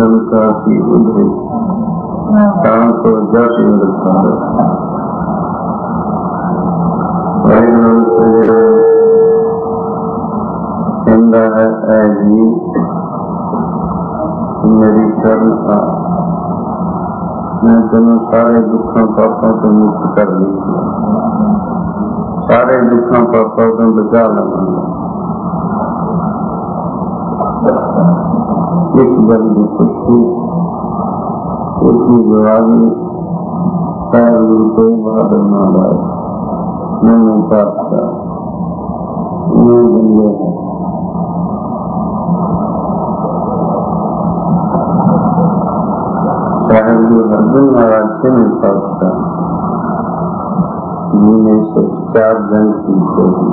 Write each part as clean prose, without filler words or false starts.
जन का सी उधरी काम को जस रखा कहता है ऐ जी मेरी शरण आ, मैं तेनों सारे दुखों पापों को मुक्त कर दी, सारे दुखों पापों को बचा लूंगा। इस गल की खुशी इसकी गवाही शायद गुरु तेग बहादुर महाराज मैंने पातशाह मैं बंदे हैं। शायद गुरु हरगोबिंद महाराज से मैं पातशाह जिन्हें से 4 जन सीखते हैं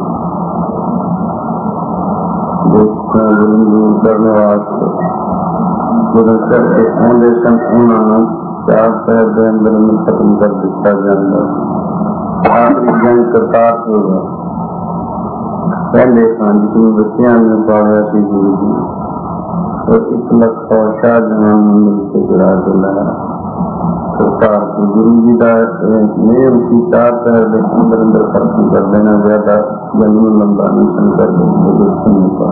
देखना दूर करने वास्ते ਜਦੋਂ ਚੜ੍ਹਦੇ ਆਉਂਦੇ ਸਨ ਉਹਨਾਂ ਨੂੰ 4 ਪੈਰ ਦੇ ਅੰਦਰ ਨੂੰ ਖਤਮ ਕਰ ਦਿੱਤਾ ਜਾਂਦਾ। ਆਖਰੀ ਜੰਗ ਕਰਤਾਰਪੁਰ ਪਹਿਲੇ ਸਨ ਜਿਸਨੂੰ ਬੱਚਿਆਂ ਨੇ ਪਾਲਿਆ ਸੀ ਗੁਰੂ ਜੀ और 1 ਲੱਖ ਸ਼ਾਹ ਜਹਾਨ ਨੂੰ ਮਿਲ ਕੇ ਜੜਾ ਕੇ ਲਾਇਆ। ਕਰਤਾਰਪੁਰ ਗੁਰੂ ਜੀ ਦਾ ਨਿਯਮ ਸੀ 4 ਪੈਰ ਦੇ ਅੰਦਰ ਖਤਮ ਕਰ ਦੇਣਾ, ਜ਼ਿਆਦਾ ਜਨਮ ਲੰਬਾ ਨਹੀਂ ਸਨ ਕਰਦੇ ਗੁਰੂ ਪਾਸ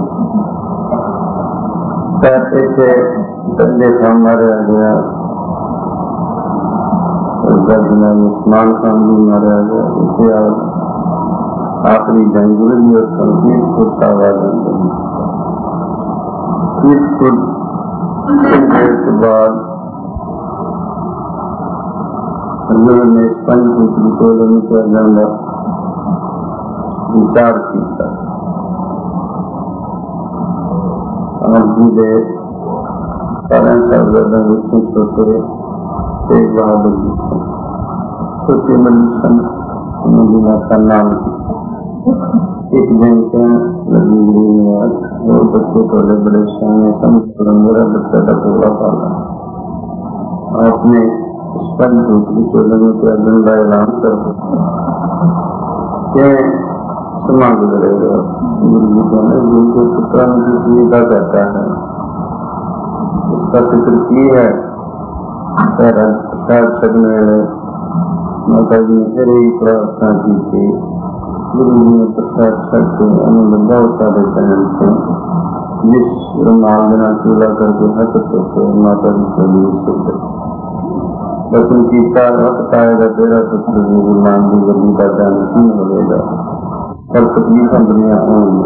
इसे बंदे खान मारा गया, उस्मान खान भी मारा गया। इसे आखिरी जंग गुरु जी और कीर्तपुर साहब कीर्तपुर के बाद हजूर ने 5 पुत्री चोले में क्या जाना विचार किया। जी दे सारे साहबजादों विचों छोटे तेग बहादुर जी सन, छोटे मनी सन। उन्होंने माता नाम की एक दिन के लगी और बच्चे थोड़े बड़े सियाने सन। मेरा बच्चा का पूरा पाला आपने स्पंज दूसरी चोले में क्या दिन का ऐलान कर के समा गुजरेगा। गुरु जी को गुरु के पुत्र की सुविधा कहता है, इसका जिक्र की है। प्रसाद छकने वाले माता जी ने फिर ही प्रार्थना की थी। गुरु जी ने प्रसाद छक के उन्होंने बहुत सारे बहन थे जिस रुमाल बिना चूल्हा करके हक सोते माता जी के लिए सिद्ध वचन की वक्त आएगा तेरा पुत्र भी गुरनाम की गली का जानशीन होगा और तकलीफा दुनिया होंगी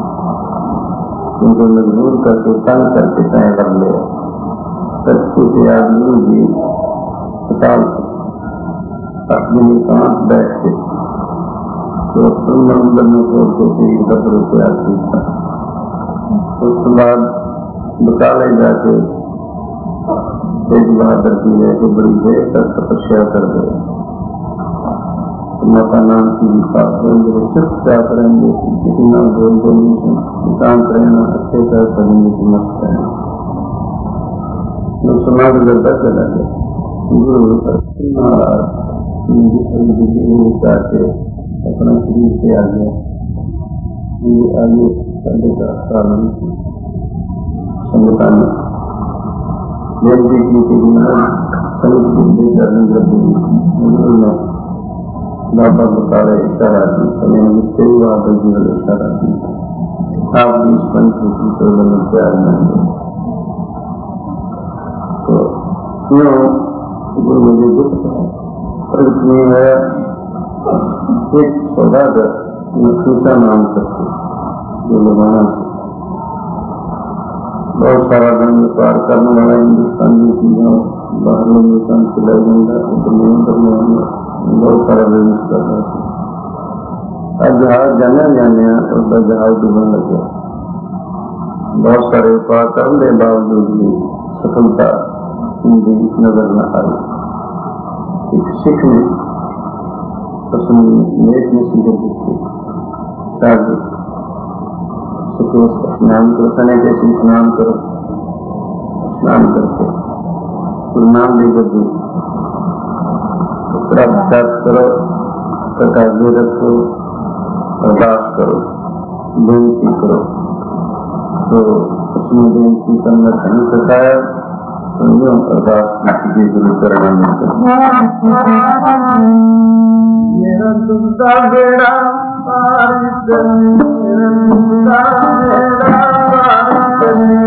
उनको मजबूर करके तंग करके तय कर ले। सच्चे से आज गुरु जी अस्पताल अपने एकांत बैठते तो मंदिर में खोलते शरीर का तैयार किया। उसके बाद बकाले जाके तेग बहादुर जी ने बड़ी देर तक तपस्या कर दे। माता नाम की चुपचाप रहेंगे, किसी ना बोलते नहीं सुन, एकांत रहना, अच्छे से करेंगे तो मस्त रहना। समाज गुजरता चला गया। गुरु महाराज के अपना शरीर से आ गया। ये आगे करने का कारण संगठन बेनती की संगठन बाबा बकाले इशारा की तेग बहादुर जी वाले इशारा की आप भी इस पंचभूति चोले में प्यार लेंगे। तो क्यों गुरु मुझे दुख प्रगट नहीं है। एक सौदागर नफीसा नाम करके जो लगाना से बहुत सारा धन व्यापार करने वाला हिंदुस्तानी चीजों बाहर हिंदुस्तान चला जाएगा बहुत सारा बिजनेस करना है। अब जहाज जाने उसका जहाज डूबने लगे। बहुत सारे उपाय करने के बावजूद भी सफलता उनकी नजर न आई। एक सिख ने उसने नेक नसीहत दी शादी स्नान करो, सने कैसे स्नान करो, स्नान करके नाम लेकर दी प्रसाद करो, तकाजे रखो, अरदास करो, बेनती करो। तो उसने बेनती करना नहीं सिखाया। अरदास की गुरु चरणों में मेरा तुमका बेड़ा पार करने, मेरा तुमका बेड़ा पार करने,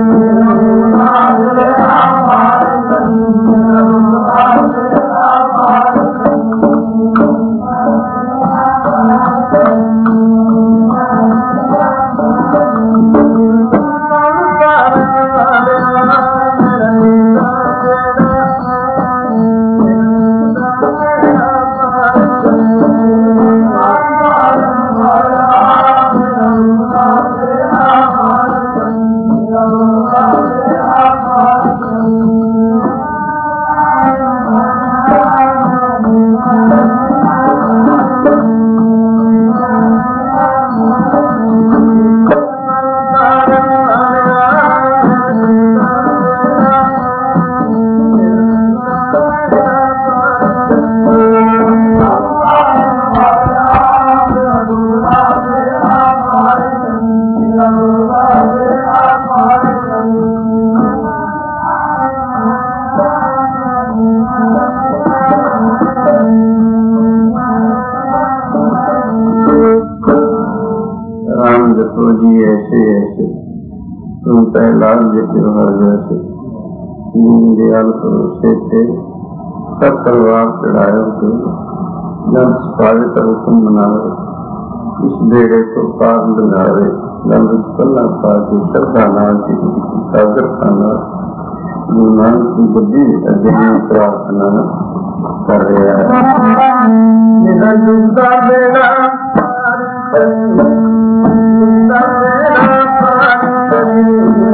सब तलवार चढ़ाए थे जन सिपाही हुक्म मनावे, इस बेड़े को पार लगावे, गल विच पल्ला पा के श्रद्धा नाल सागर खाना गुरु नानक की बुद्धि अगे प्रार्थना कर रहा है। मेरा दुखदा बेड़ा पार करे, दुखदा बेड़ा पार करे,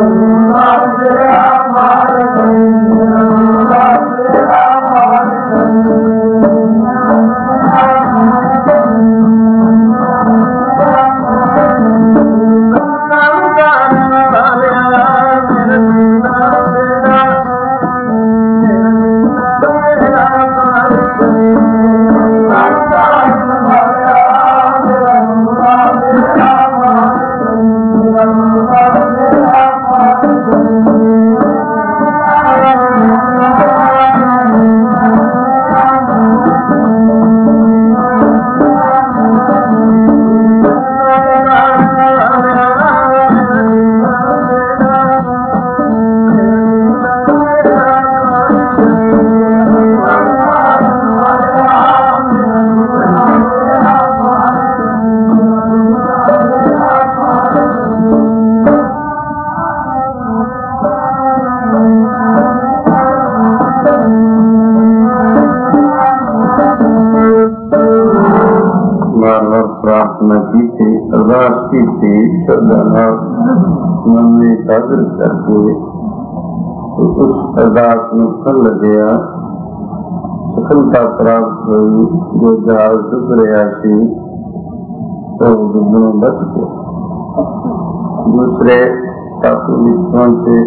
सागर करके उस अरदास में फल गया, सफलता प्राप्त हुई। जो जहाज डूब रहा सी तो डूबने बच गया। दूसरे टापू में पहुंचे,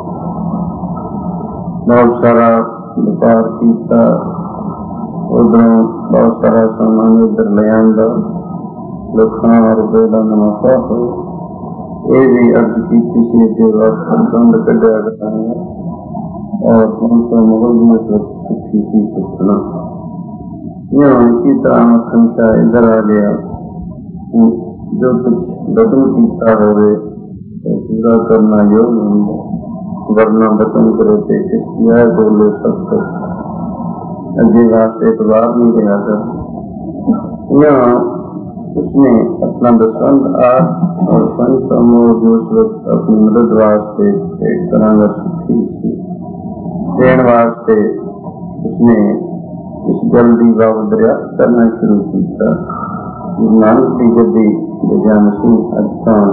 बहुत सारा व्यापार किया, उधरों बहुत सारा सामान इधर ले आंदा, लाखों रुपए का मुनाफा हो। ये भी अर्ज की किसी के वास्तव कटिया गया है और उनसे मुगल सुखी थी सुखना। इसी तरह मक्खन शाह इधर आ गया, जो कुछ वचन कीता हो तो पूरा करना योग होंगे, वरना वचन करे थे किस बोले सब अगे वास्ते एतबार नहीं रहा था। यहाँ उसने अपना दसवंत आठ और पंच समूह जो उस वक्त अपनी मदद वास्ते एक तरह का सुखी थी देने वास्ते उसने इस जल्दी बाबू दरियाफ्त करना शुरू किया। गुरु नानक की गद्दी बेजान सिंह अजकान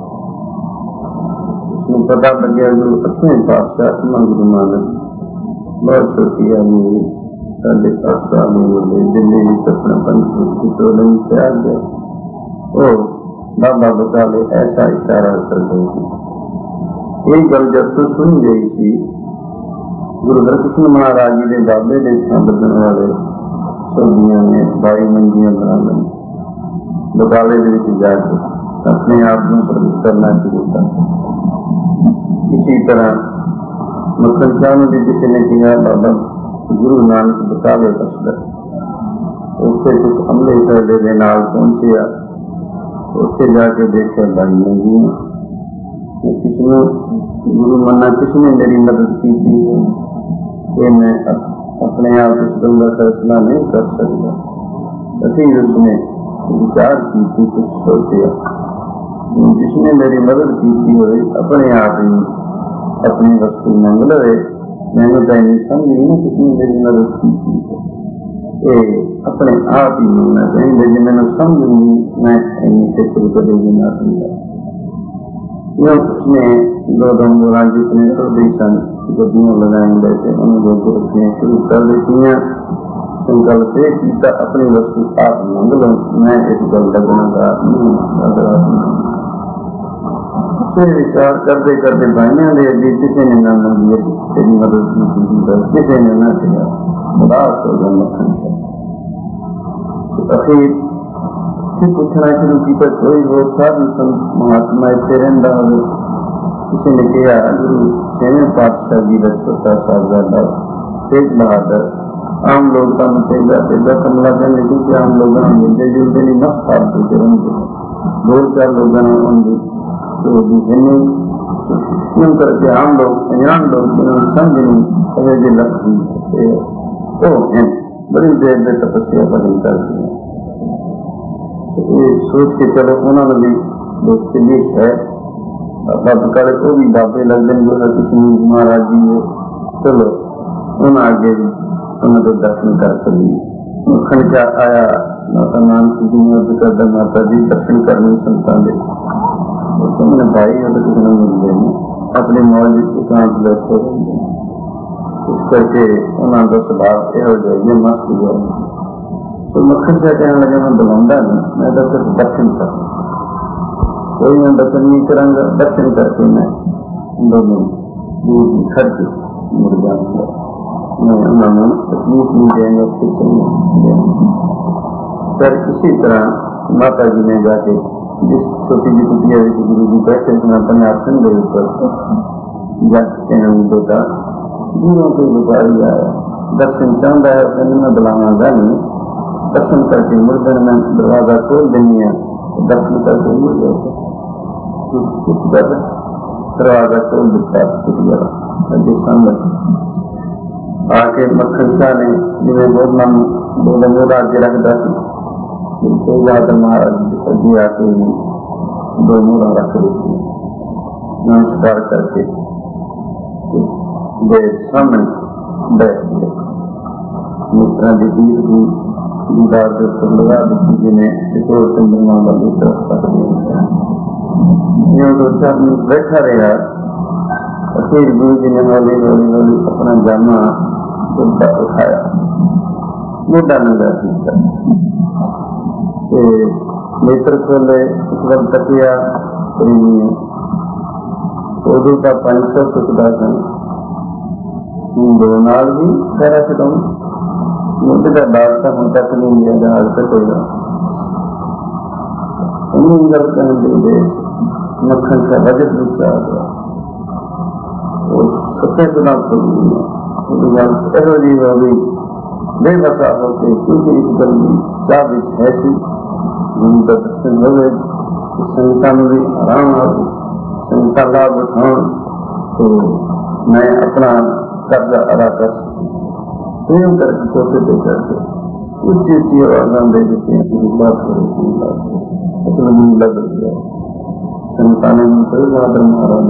उसने पता लगे गुरु 8वें पातशाह गुरु नानक बहुत छोटी आयु हुई साढ़े 7 साल में बोले दिल्ली अपना पंच की टोलन से आ गए। ओ बाबा बकाले ऐसा इशारा कर गई। ये गल जब तो सुन गई थी, गुरु हरकृष्ण महाराज जी के बाबे ने बदन वाले सौदियों ने 22 मंजियां बना ली। बकाले जाके अपने आप को प्रकट करना शुरू कर। इसी तरह मक्खन शाह ने भी किसी ने कहा बाबा गुरु नानक बकावे कसदा उत्थे कुछ अमले फैले दे नाल पहुंचे उत्थे जाके देखा भाई ने जी किसने गुरु मन्ना किसने मेरी मदद की थी ये मैं अपने आप इस गल का फैसला नहीं कर सकता। अभी उसने विचार की थी कुछ सोचा जिसने मेरी मदद की थी वो अपने आप ही अपनी वस्तु मंग ले मैंने तो नहीं समझी ना किसने मेरी मदद की थी ये अपने आप ही मिलना चाहिए जो मैंने समझूंगी मैं इन्हीं से शुरू करेगी ना समझा उसने दो दंगोरा जितने छोटे सन गड्डियां लगाए बैठे उन्होंने रखने शुरू कर देती हैं संकल्प किया अपनी वस्तु आप मंग लो मैं इस गल का गुनाहगार नहीं फिर विचार करते करते भाइयों ने भी किसी ने न मंगी तेरी मदद की थी किसी ने न किया उदास हो गया मक्खन अखीर फिर पूछना शुरू किया कोई वो साधु संत महात्मा इतने रहता हो किसी ने कहा गुरु छेवें पातशाह जी का छोटा साहबजादा तेज बहादुर आम लोग का तेजा तेजा कमला कहने क्योंकि आम लोगों ने मिलते जुलते नहीं मस्त फालतू से रहते दो चार लोगों ने उनकी क्यों करके आम लोग अनजान लोग जिन्होंने समझ नहीं ऐसे लगती तो बड़ी देर में तपस्या पर करती है ये सोच के चलो उन्होंने भी देखते लिए है कर को भी बाबे लगते हैं किसी महाराज जी ने चलो उन्हें आगे उन्होंने दर्शन कर सकी मक्खन क्या आया माता नानक जी ने अर्ज करता माता जी दर्शन करने संतान दे उन्होंने भाई और किसी ने मिलते हैं अपने मौज एकांत बैठे रहते इस करके उन्होंने स्वभाव यह जाइए मस्त जाए तो मक्खन शाह कहने लगे मैं बुलाऊंगा नहीं मैं तो सिर्फ दर्शन कर कोई मैं दर्शन नहीं करांगा दर्शन करके मैं दोनों दूर खर्च मुड़ जाऊंगा मैं उन्होंने तकलीफ नहीं देंगे फिर इसी तरह माता जी ने जाके जिस छोटी जी कुटिया गुरु जी बैठे थे अपने आसन के ऊपर जाते हैं बेटा गुरुओं की बुखारी आया दर्शन चाहता है कहने मैं बुलावागा नहीं दर्शन करके मुर्दन में दरवाजा खोल देनी है दर्शन करके मुड़ जाओगे दरवाजा खोल देता कुटिया आके मक्खन शाह ने जिन्हें बहुत नाम दो लंगोर आगे रखता महाराज जी आके भी दो मोरा रख देती नमस्कार करके सामने बैठ गए मित्रा की दीर भी दीदार के ऊपर लगा दी जिन्हें चितौड़ चंद्रमा वाली तरफ तक दो चार मिनट बैठा रहा फिर गुरु जी ने हौली हौली हौली अपना जामा मुद्दा उठाया मुद्दा नंगा किया नेत्र खोले उस वक्त तकिया प्रेमी उदू का 500 सुखदा सन दो नाल भी पैरासिटामोल मुझे का बात हम तक नहीं लिया जहाज कटेगा इन गल कहने दे मक्खन का बजट विचार सत्य सुना जी भी बेबसा होते क्योंकि इस गल की चाह है सी उनका दर्शन हो गए संगता में भी आराम हो संगता लाभ उठाओ तो मैं अपना कर्जा अदा कर सकूँ करके कोटे दे करके ऊंची ऊंची आवाजा दे देते हैं बात हो रही लग गया संगता ने महाराज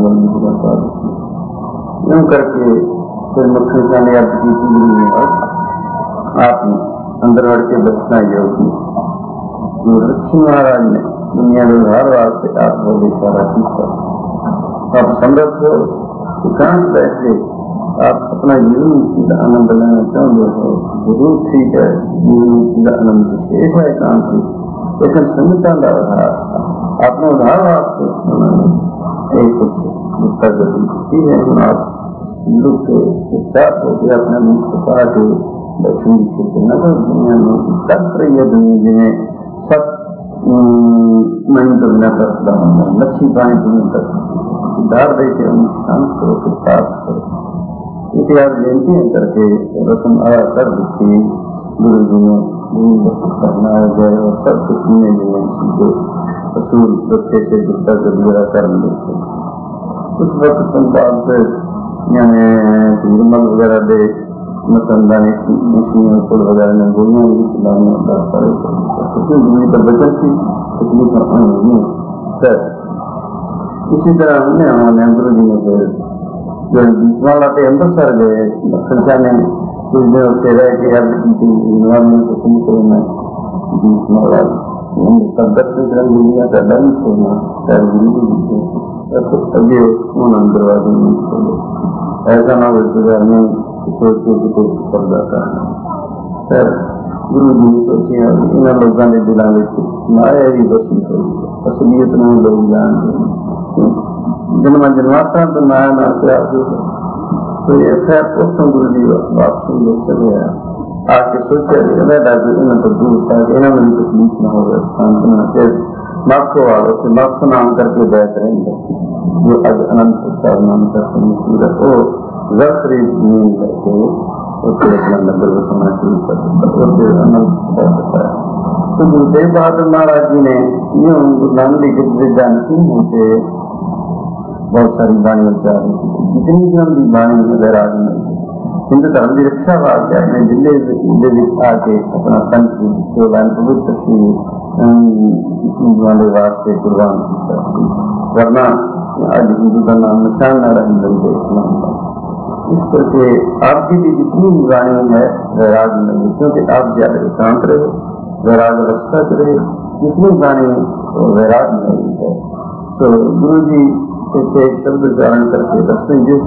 यूं करके फिर मक्खन शाह ने अर्ज की थी आप अंदर बढ़ के बचना योगी लक्ष्मी महाराज ने दुनिया व्यवहार वास्ते आप वो इशारा किया आप समर्थ हो एकांत बैठे आप अपना जीवन मुक्ति का आनंद लेना चाहते हो जरूर ठीक है जीवन मुक्ति का आनंद शेष है एकांत लेकिन संगता का आधार अपने उधार वास्ते उन्होंने एक कुछ गति है आप लोग के साथ होकर अपने मुख छुपा के दक्षिण क्षेत्र नगर दुनिया में तक रही है दुनिया जिन्हें सब मन तो बिना कर लक्ष्मी पानी तुम्हें तक दार देते शांत करो के पास करो इतिहास बेनतियां करके रस्म अदा कर दी। गुरु जी ने करना गए और सब कुछ जिन्हें जो असूल रखे से जितना जबीरा कर मिले। उस वक्त बाद से यानी निर्मल वगैरह दे मसंदा ने पुल वगैरह ने गोलियां भी चलाने पड़े दूरी पर बचत थी, तकलीफ नहीं। इसी तरह हमने गुरु जी ने फिर बीसवाला अमृतसर गए, खर्चा ने कुछ दिन उससे रह के अर्ज की थी हुक्म करो मैं बीसवाला गोलियां साडा नहीं छोड़ना, शायद गुरु जी अगे उन्होंने दरवाजे नहीं खोले। ऐसा ना हो सोच के कितने पर्दा करना। फिर गुरु जी ने सोचिया इन्होंने लोगों के दिलों में माया भी बसी हुई, असलियत में लोग जानते जन्म जन्मांतरा तो माया ना प्यार तो ये खैर उतों गुरु जी वापस चले आया। आके सोचा इन्हें तो दूर था, इन्होंने भी तकलीफ न हो स्थान फिर मक्सो वालों से मक्सो नाम करके बैठ रहे जो अज अनंत प्रसाद नाम करके मशहूर है। वो जफ्री जमीन करके उससे अपना नगर बसाना शुरू कर दिया और अनंत प्रसाद। तो गुरु तेग बहादुर महाराज जी ने यूं गुरु नानक देव जी जानसी होते बहुत सारी बाणी उच्चार की, जितनी भी उनकी बाणी नजर आ रही हिंदू धर्म की रक्षा वास्ते अपने जिले आके अपना संत पवित्र श्री वाले वास्ते कुर्बान किया, वरना आज हिंदू का नाम निशान न रही बंदे इस्लाम का। इस करके आपकी भी जितनी भी वाणी है वैराग नहीं, क्योंकि आप ज्यादा एकांत रहे, वैराग अवस्था से रहे, जितनी वाणी वैराग नहीं है। तो गुरु जी के शब्द उच्चारण करके दसवें जिस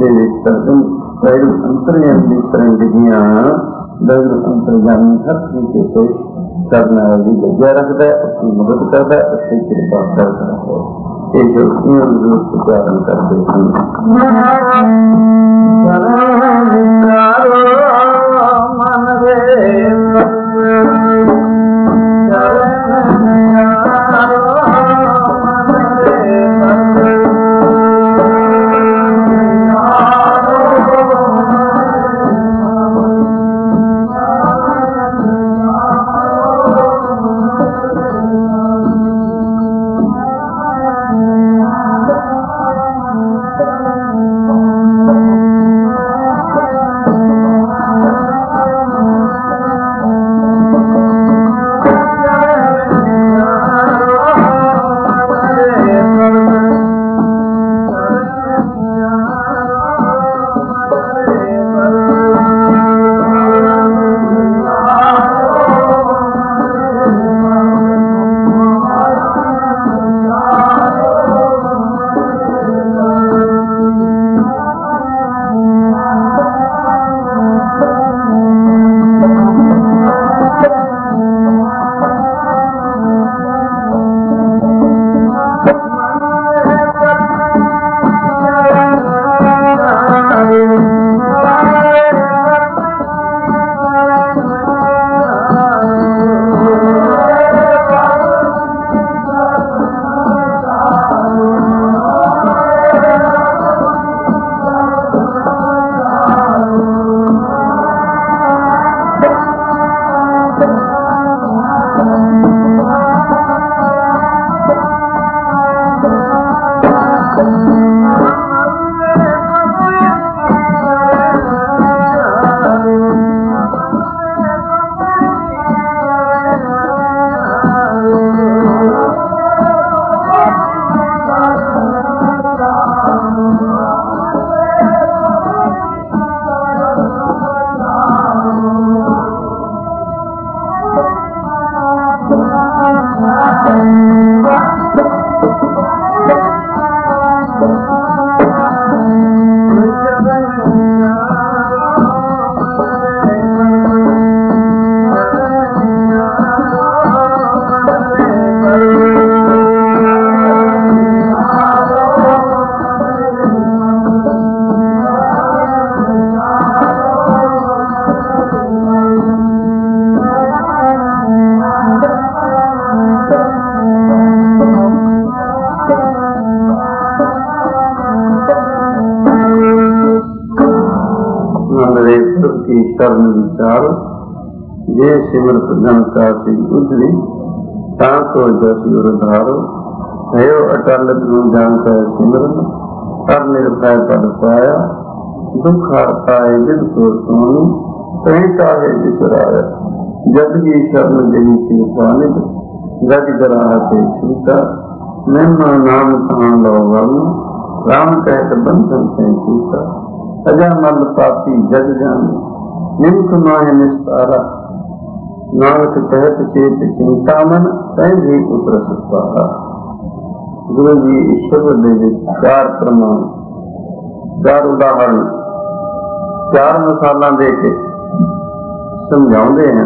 अंतर्यामी तरंगियां अंतर्यामी हर तरीके से करना वाली जगह रखता है, उसकी मदद करता है, उसकी कृपा करता है। ये जो उच्चारण करते शरण विचार, जे सिमरत जन कासी उधरी, ताको जसि उधारो, भयो अटल ध्रुव जानता सिमरन, हर निर्भय पद पाया, दुख हरताए दिल को सोनी, कहीं काहे बिसराया, जब ही शरण जही कृपा निध, गज गराहते छूटा, निम्न नाम कहाँ लो वर्ण, राम कहत बंधन से छूटा, अजामल पापी जग जाने, निम्ख माहे निस्तारा, नानक कहत चेत चिंतामन, तै भी उतर सत्पारा। गुरु जी ईश्वर दे चार प्रमाण, चार उदाहरण, चार मिसालां दे के समझाउंदे हैं।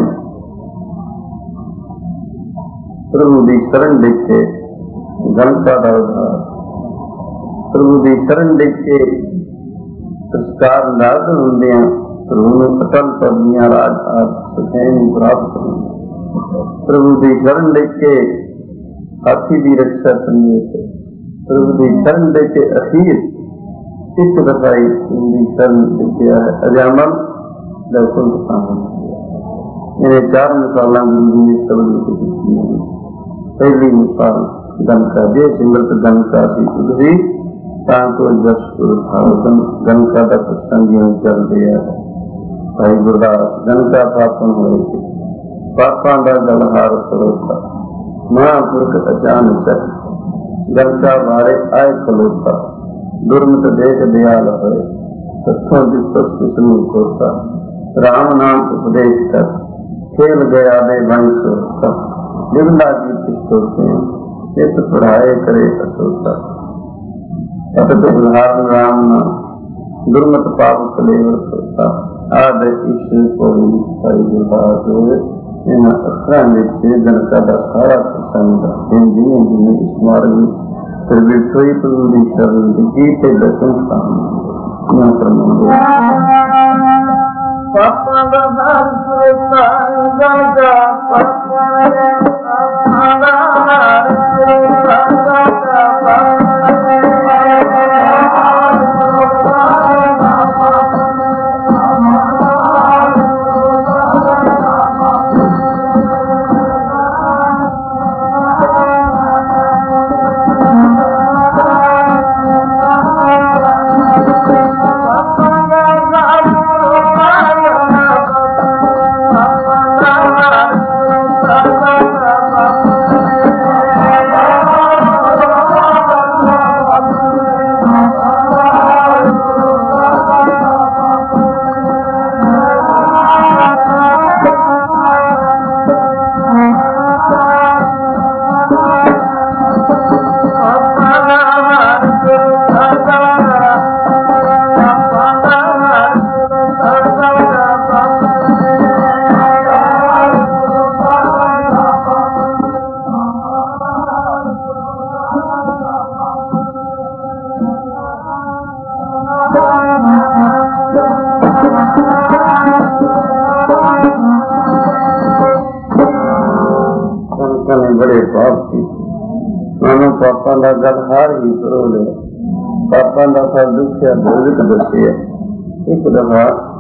प्रभु दी शरण लिख के गलता दा उद्धार, प्रभु दी शरण लिख के संस्कार नाद होंदे हैं, प्रभु नूं अटल पदवियां राज आद सुखैनी प्राप्त होंदे। प्रभु दी शरण लिख के हाथी दी रक्षा संदेश, प्रभु दी शरण लिख के अखीर एक दफाई दी शरण लिखिया है, अजामल दर्शन सामने। इन्हें चार मिसालां गुरु जी ने शब्द लिख दी हैं। पहली मिसाल गनका, जे सिमरत गनका सी उधरी, ताको जस उधारो, गनका का प्रसंग चल रहा है। भाई गुरदास गनका पापन होए के, पापां दा गलहार सरोता, महापुरख अचानक गलका बारे आए खलोता, दुर्मत देख दयाल होए, तथों दिसो किसनू खोता, राम नाम उपदेश कर, खेल गया दे वंश सोता, बिरला की पिस्तोते, चित पढ़ाए करे असोता। अतत उदाहरण राम नाम, दुर्मत पाप कलेवर सोता, आद ईश्वर को भाई गुरदास होए। इन अखरां विच गनका दा सारा प्रसंग जिन्हें जिन्हें इस मार्ग में फिर बिठोई प्रभु दी शरण लिखी ते दर्शन सामने यहाँ फरमाते पापा दा नाम सुरता गनका पापा रे बड़े पाप की मानो पापा का गलहार ही करो ले, पापा का फल दुखिया भोजक दसे। एक दफा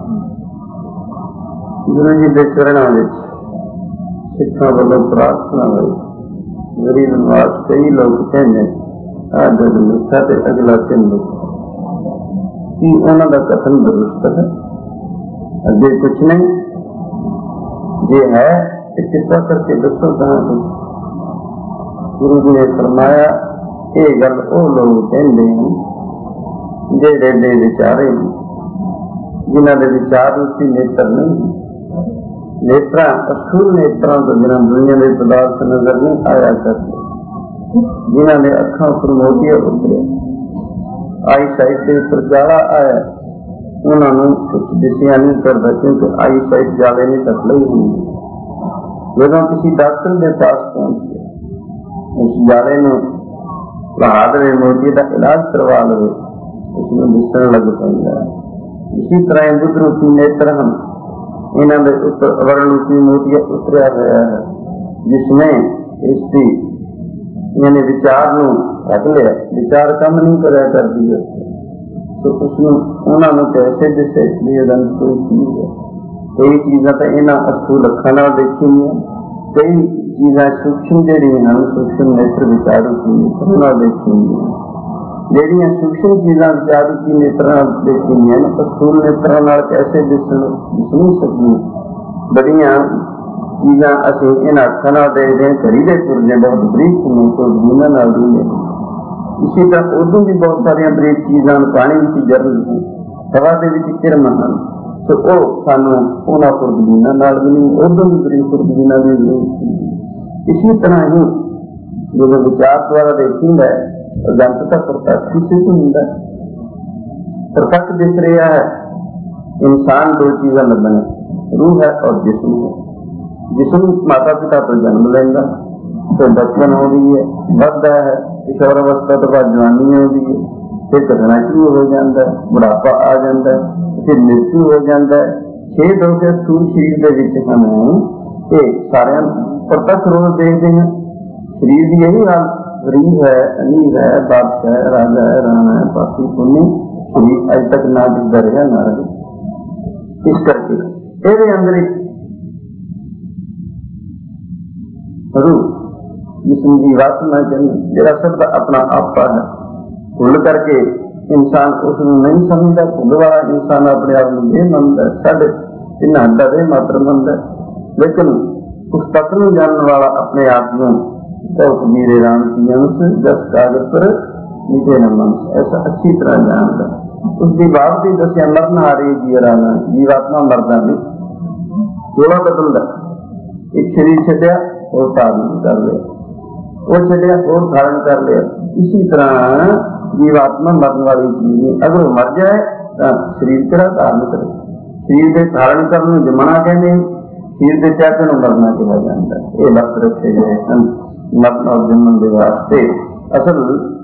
गुरु जी के चरणों में सिखा वालों प्रार्थना हुई, गरीब निवास कई लोग कहने आज मिठा ते अगला चिन्ह कि उन्हों का कथन दुरुस्त है, अगे कुछ नहीं, जे है तो कृपा करके दसो कहाँ कुछ। गुरु जी ने फरमाया ये गल वो लोग कहते हैं जेड़े बेविचारे जिन्हों के विचार रूपी नेत्र नहीं, नेत्र असूल नेत्रों तो बिना दुनिया के पदार्थ नजर नहीं आया करते, जिन्हों ने अखा पर मोतिया उतरे, आई साइट के उपर जाला आया, उन्होंने कुछ दिसिया नहीं करता क्योंकि आई साइट जाले ने तक ली हुई। जो किसी डॉक्टर के पास पहुंच गया, उस जाले में लहा दे, मोती का इलाज करवा लवे, उसमें दिसन लग पैंदा। इसी तरह बुद्ध रूपी नेत्र हम इन्होंने वर्ण रूपी मोतिया उतरिया हुआ है, जिसमें इसकी यानी विचार नू ढक लिया, विचार कम नहीं कराया कर दिया, तो उसमें उन्होंने कैसे दिसे भी अंत कोई चीज है। कई चीज़ां तो इन्हां अस्थूल अखां नाल देखीआं, कई चीज़ां सूक्ष्म जिहड़ियां हन सूक्ष्म नेत्र विचार रूपी नेत्र नाल देखीआं। ਜਿਹੜੀਆਂ सूक्ष्म चीज़ां विचार रूपी नेत्रां नाल देखीआं अस्थूल नेत्रां नाल कैसे दिस नहीं सकदियां। बड़ियां चीज़ां असीं इन्हां अखां नाल देखदे हां, घड़ी दे पुरजे बहुत बरीक ने, कोई दूना नाल भी ने। इसी तरह उदों भी बहुत सारियां बरीक चीज़ां पानी विच जरन हन, हवा दे विच किरन हन, तो वह सानू उन्हां खुरदबीनां नाल भी नहीं, उदों भी बरीक खुरदबीनां की जरूरत है। इसी तरह ही जो विचार द्वारा देखीदा है अजंत का प्रत्यक्ष ही सिद्ध होता है। प्रत्यक्ष दिख रहा है इंसान दो चीज़ां लभने, रूह है और जिस्म है। जिस्म माता पिता तो जन्म लेंदा, फिर बचपन आती है, बढ़ता है, किशोर अवस्था तो बाद जवानी आती है, फिर घटना शुरू हो जाता है, बुढ़ापा आ जाता है, फिर मृत्यु हो जाता है। 6 होकर स्थूल शरीर के विच हम ये सारे प्रत्यक्ष रोज देखते हैं। शरीर की यही हाल, गरीब है, अमीर है, बादशाह है, राजा है, राणा है, पापी पुण्य, शरीर अज तक ना जिसका रहा ना रहे। इस करके ये अंदर एक रूह जिसमें जीवात्मा जरा सब अपना आपा है, भुल करके इंसान उसको नहीं समझता। भुल वाला इंसान अपने आप को बेह मनता है, साढ़े इन्ना हड्डा दे मात्र मनता है, लेकिन उस तत्व को जानने वाला अपने आप को बहुत मीरे राम की अंश जस कागज पर मीठे न मंश ऐसा अच्छी तरह जानता। उसकी बावजूद दसिया मरन हारी जीवराना जीवात्मा मरदा नहीं, थोड़ा बदलता। एक शरीर छड्या और धारण कर लिया, वो छड्या और धारण कर लिया। इसी तरह जीवात्मा मरन वाली चीज नहीं, अगर वो मर जाए तो शरीर केड़ा धारण करे। शरीर के धारण करने जमना कहते, शरीर के त्यागन मरना कहा जाता है। ये लफ्ज रखे गए हैं मरण और जन्म के वास्ते। असल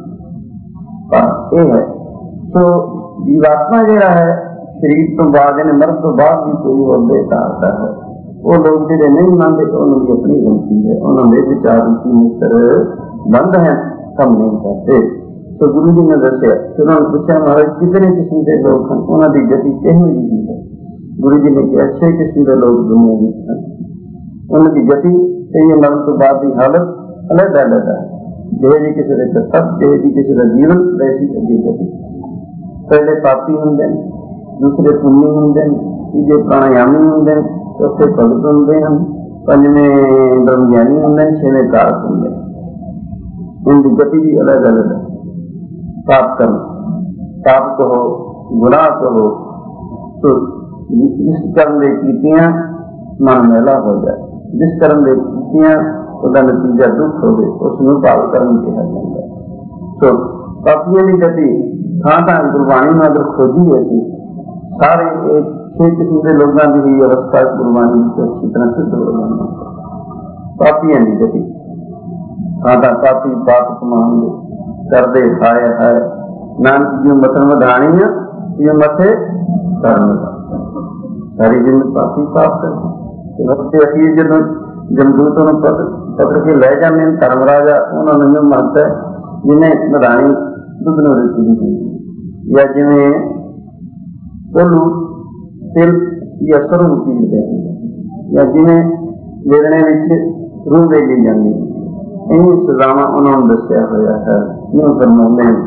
ये है तो जीवात्मा जरा है शरीर तो बाद मरण तो बाद भी कोई और बेतारता है। वो लोग जो नहीं मानते उन्होंने अपनी गलती है, उन्होंने विचार रूपी मित्र बंद है, कम नहीं करते। तो गुरु जी ने दसिया, फिर उन्होंने पूछा महाराज कितने किस्म के लोग हैं, उन्होंने गति किहो जी है। गुरु जी ने कहा 6 किस्म के लोग दुनिया में हैं, उनकी गति ये मरण तो बाद की हालत अलग अलग है। जे जी किसी का कर्तव्य, जे जी किसी का जीवन, वैसी अगे गति। पहले पापी होंगे, दूसरे पुण्य होंगे, तीजे प्राणायामी होंगे, चौथे भगत होंगे हैं, पंजवें ब्रह्मज्ञानी होंगे, 6वें कारक होंगे। इनकी गति भी अलग अलग है। पाप कर्म, पाप कहो गुनाह कहो, तो जिस कर्म दे कीतियां मन मैला हो जाए, जिस कर्म दे कीतियां उसका नतीजा दुख हो गए, उसनों भाव कर्म कहा जाता है। तो पापियों की गति थां थां गुरबाणी में अगर खोजी असी सारे 6 किस्म के लोगों की ही अवस्था गुरबाणी अच्छी तरह सिद्ध हो जाती है। पापियों की गति थां थां पापी पाप कमाएंगे करते हाय हाय नानक जी मथन वधाणी है, ये मथे कर्म सारी जिंदगी पापी पाप करते। अखीर जो जमदूत पकड़ के लै जाते हैं, धर्मराजा उन्होंने मानता है जिन्हें मधानी दुध न रिटी दी, या जिमें कोलू तिल या सरु पीड़ते हैं, या जिमें वेदने रूह दे ली जाती है। इन सजावां उन्होंने दसिया होया है। यूं फरमाते हैं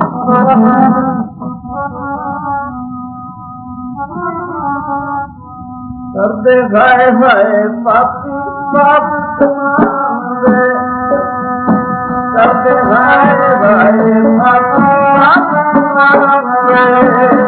करदे हाय हाय पापी पाप कमावे, करदे हाय हाय पापी पाप कमावे।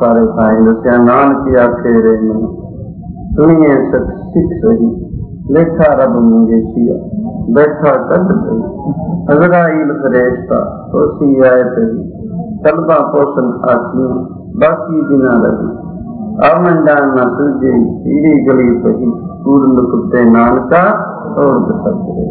बारे साईं दसिया नानक आखे रे मन सुनिए सिख सही लेखा रब मंगेशिया बैठा कद गई अजराइल फरेश्ता होसी आए तही तलबा पोषण आखी बाकी बिना लगी आवमंडान न सूझे पीड़ी गली सही पूर्ण कुत्ते नानका और सत्य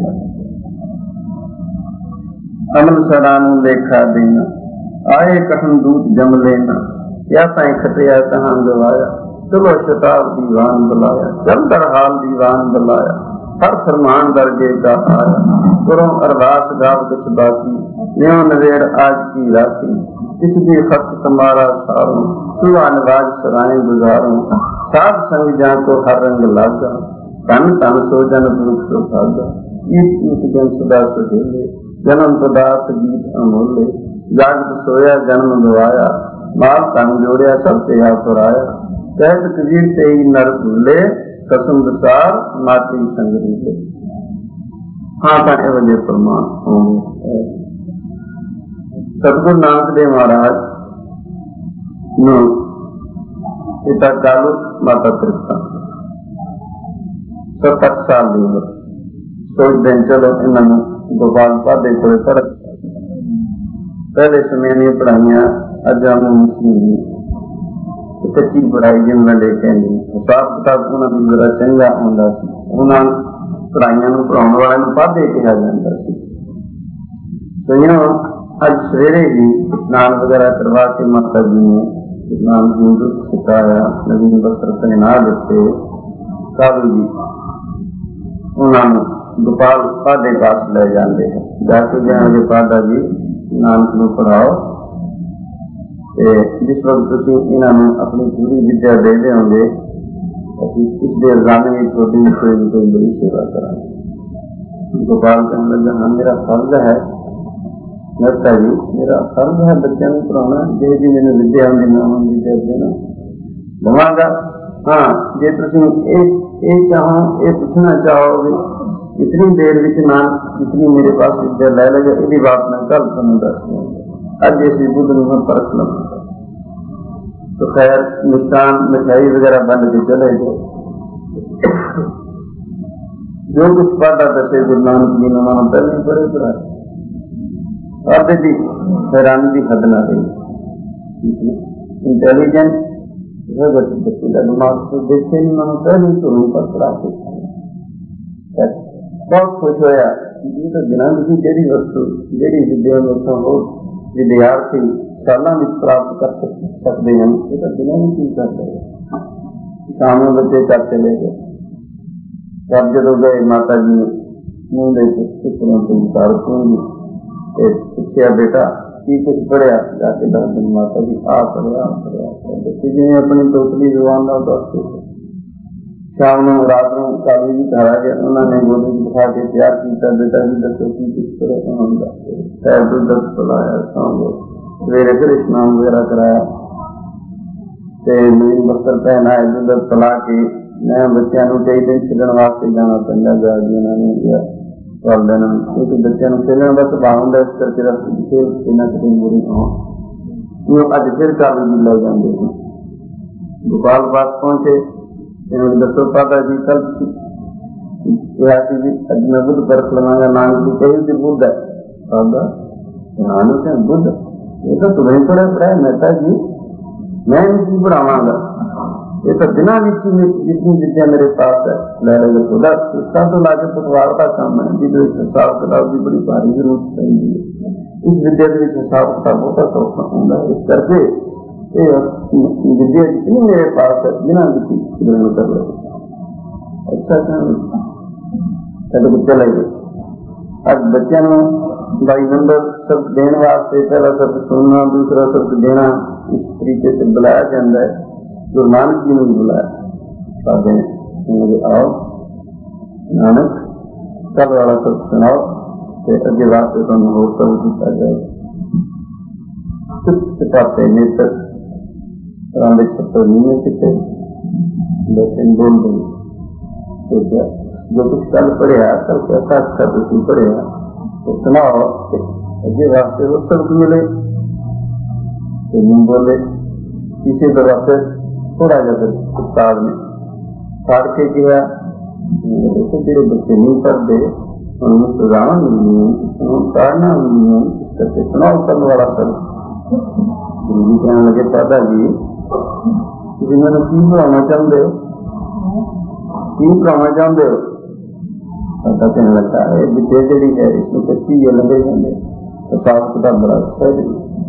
अमन सरानू लेखा देना आए कहन दूत जम लेना या साई खटिया कहाँ गवाया चलो शताब दीवान बुलाया चल दर हाल दीवान बुलाया हर फरमान दर्जे का आया करो अरदास गाव कुछ बाकी न्यो नवेड़ आज की राती किस भी खर्च तुम्हारा सारो सुबह नवाज सराय गुजारो साध संग जा को हर रंग लागा तन तन सो जन दुख सो भागा ईट जन सदा सुहेले जन्म पदार्थ गीत अमोले जागत सोया जन्म गवाया माल तन जोड़िया सब तेहा पुराया कहत कबीर ते नर भूले कसम विसार माती संगरीले। हाँ तो एवं जे प्रमाण होंगे सतगुरु नानक देव महाराज नो पिता कालू माता तृप्ता 7 साल की उम्र सोचते हैं चलो इन्होंने गोपाल पादे को पढ़ पहले समय ने पढ़ाइया अजाम मुस्लिम कच्ची पढ़ाई जिन्होंने लेके हिसाब किताब उन्होंने जरा चंगा आता उन्होंने पढ़ाइया पढ़ाने वाले पादे कहा जाता तो अज सवेरे ही स्नान वगैरह करवा के माता जी ने स्नान जी दुख सिखाया नवीन वस्त्र पहना दिते कालू जी उन्होंने गोपाल पादे पास ले जाते हैं जाके जाएंगे पादा जी नानक को पढ़ाओ जिस वक्त तुम इन्होंने अपनी पूरी विद्या दे दोगे इस देर जाने में थोड़ी कोई बड़ी सेवा करा। गोपाल कहने लगा हाँ मेरा फर्ज है नरता जी मेरा फर्ज है बच्चों को पढ़ाना जे जी मैंने विद्या होंगी ना विद्या देना दवागा। हाँ जे तुम चाहो ये पूछना चाहोगे इतनी देर में नान जितनी मेरे पास विद्या लै लगे यदि बात मैं कल तुम दस दूंगा अज इस बुद्ध में परख लूंगा। तो खैर निशान मिठाई वगैरह बन के चले गए जो कुछ पढ़ा दसे गुरु नानक जी ने उन्होंने पहले बड़े पढ़ाए और जी हैरानी की हद ना रही इंटेलिजेंट बच्चे का दिमाग तो देखे नहीं मैं पहले तो रूम पर पढ़ा के बहुत खुश होया ये तो बिना किसी जेडी वस्तु जेडी विद्या में हो विद्यार्थी साल प्राप्त कर सकते हैं ये तो बिना भी चीज कर रहे शाम में बच्चे कर चले गए तब जो गए माता जी ने मुंह देखो उतार दूंगी पूछा बेटा की कुछ पढ़िया जाके 10 दिन माता जी आ पढ़िया बच्चे जिन्हें अपनी तोतली जुबान का दसते शाम को रात को कालू जी घर आ गया उन्होंने गोदी बिठा के तैयार किया बेटा जी दसो की कुछ पढ़े उन्होंने दस दस पढ़ाया सौ गए सवेरे फिर स्नान वगैरह कराया नवीन वस्त्र पहनाए दूध पिला के मैं बच्चों को कई दिन खेलने वास्ते जाना पैंदा क्योंकि बच्चों को खेलने का सुभाव होंगे इस करके खेल खेलना कभी बुरी हो अज फिर कालू जी ले जाते हैं गोपाल पास पहुंचे इन्होंने दसो पादा जी कल अज मैं बुद्ध परख लवांगा नानक जी कही बुद्ध है पादा नानक है बुद्ध ये तो तुम्हें पढ़े पढ़ाए मेहता जी मैं इनकी पढ़ावागा ये तो बिना जितनी विद्या मेरे पास है ले लगे खुदा उसका तो लाके पटवार का काम है जिसे हिसाब किताब की बड़ी भारी जरूरत पड़ेगी इस विद्या के हिसाब किताब बहुत सौखा होगा इस करके विद्या जितनी मेरे पास है बिना किसी ग्रहण कर ले अच्छा चलो चले गए अब बच्चों बाई नंबर शब्द देने वास्ते पहला शब्द सुनना दूसरा शब्द देना इस तरीके से बुलाया जाता है गुरु नानक जी ने बुलाया आओ नानक कल वाला शब्द सुनाओ तो अगे वास्ते तुम होर शब्द किया जाएगा चुपाते नेत्र रांदे छप्पर नीमे सीते लेकिन बोल देंगे तो क्या जो कुछ कल पढ़िया कल कैसा अच्छा तुम पढ़िया तो सुनाओ अगे वास्ते वो शब्द मिले नहीं बोले इसे दरवाजे थोड़ा जहा उस्ताद ने फाड़ के कहा देखो जो बच्चे नहीं पढ़ते उन्होंने सजावां मिलनियां ताड़ना मिलनियां इस करके सुनाओ करने वाला सब। गुरु जी कहने लगे दादा जी तुम मैंने की पढ़ाना चाहते हो, की पढ़ाना चाहते हो? दादा कहने लगा है विद्या जी है इसमें कच्ची है लगे कहते हिसाब किताब बड़ा अच्छा है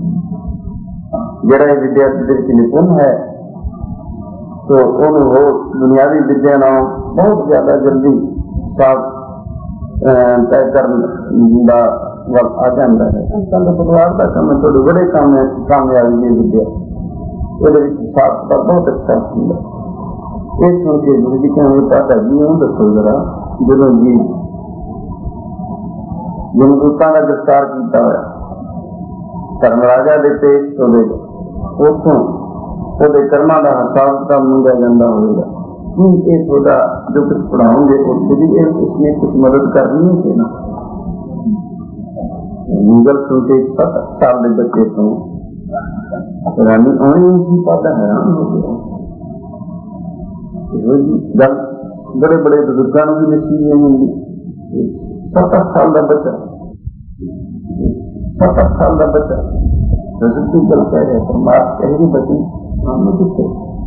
जरा विद्यार्थी निपुण है तो उन्होंने बुनियादी विद्या नाम बहुत ज्यादा जल्दी हिसाब तय करने वल आ जाता है। कल परिवार का काम थोड़े बड़े कामयाबी है विद्या ये हिसाब किताब बहुत अच्छा होंगे। ये सुन के गुरु जी कहने दादा जी हूँ दसो जरा जो जी जनदूतां का गिरफ्तार किया हुआ धर्मराजा के पेश उतों कर्मां का हिसाब किताब मंगा जाता होगा कि ये थोड़ा जो कुछ पढ़ाओगे उससे भी इसमें कुछ मदद करनी है ना। गल सुन के 7 साल के बच्चे तो हैरानी आनी उसी पाता हैरान हो गया। गल बड़े बड़े बुजुर्गों भी नसीब नहीं होंगी। 7 साल का बच्चा 7 साल का बच्चा रजती गल कह रहे परमात्मा कहेगी बच्ची हमने कितने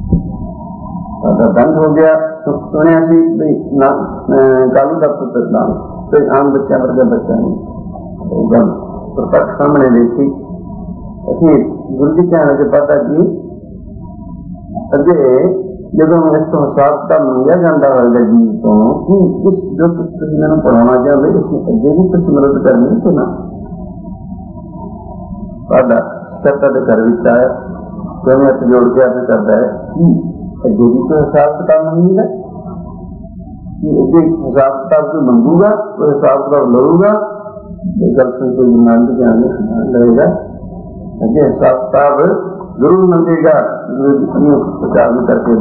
दंड हो गया तो सुने कालू का पुत्र नाम कोई आम बच्चा वर्गा बच्चा नहीं गल प्रत्यक्ष सामने देखी। असं गुरु जी कहने लगे पता जी अगे जो इसको हिसाब किताब मंगया जाता होगा जी तो कि इस जो कुछ मैंने पढ़ाना चाहते इसमें अगे भी कुछ मदद करनी थी ना। करता तो घर भी आया दोनों हथ जोड़ के आपने करता है कि अगे भी कोई हिसाब किताब मंगेगा कि अगे हिसाब किताब को मंगूगा तो हिसाब किताब लड़ूगा ये गल सुन के ईमान के आने लगेगा अगे हिसाब किताब जरूर मंगेगा। प्रचार भी करके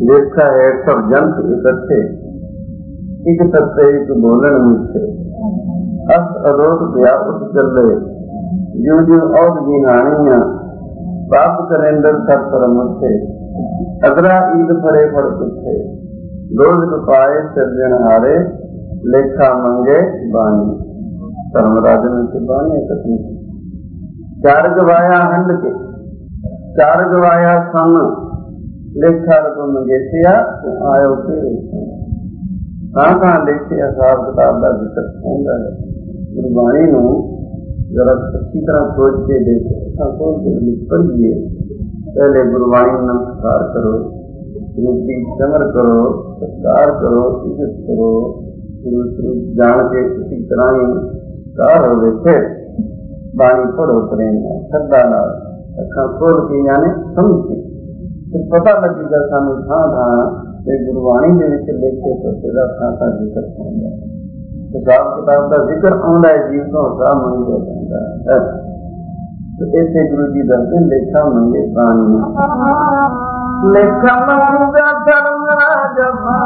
देखा है सब जंत इकट्ठे, एक तत्ते एक बोलन मिथे, अस अदोत व्यापक चले, जो जो औद बिहानियां पाप करेंदर सर पर मुथे, अगरा ईद फरे फड़ पुथे, रोज पाए सिरजन हारे, लेखा मंगे बानी। धर्मराज ने से बानी कथनी, चार गवाया हंड के, चार गवाया सन, लेखा रब मंगेशिया आयो के कहाँ देखिया हिसाब किताब का जिक्र होता है। गुरबाणी नूं जरा अच्छी तरह सोच के देखो, खोल के पढ़िए। पहले गुरबाणी नमस्कार करो, रूपी चमर करो, सत्कार करो, इज्जत करो, जान के उसी तरह ही कार हो, फिर बाणी पढ़ो प्रेम श्रद्धा नाल, अखा खोल के यानी समझ के फिर पता लगेगा सानू थां थां गुरबाणी दे विच लिखे तो थां थां जिक्र आउंदा है, हिसाब किताब का जिक्र आउंदा है, जीव तो हिसाब मंगिया जाता है। तो इसे गुरु जी दसदे लेखा मंगे प्राणी, लेखा मंगा धर्मराज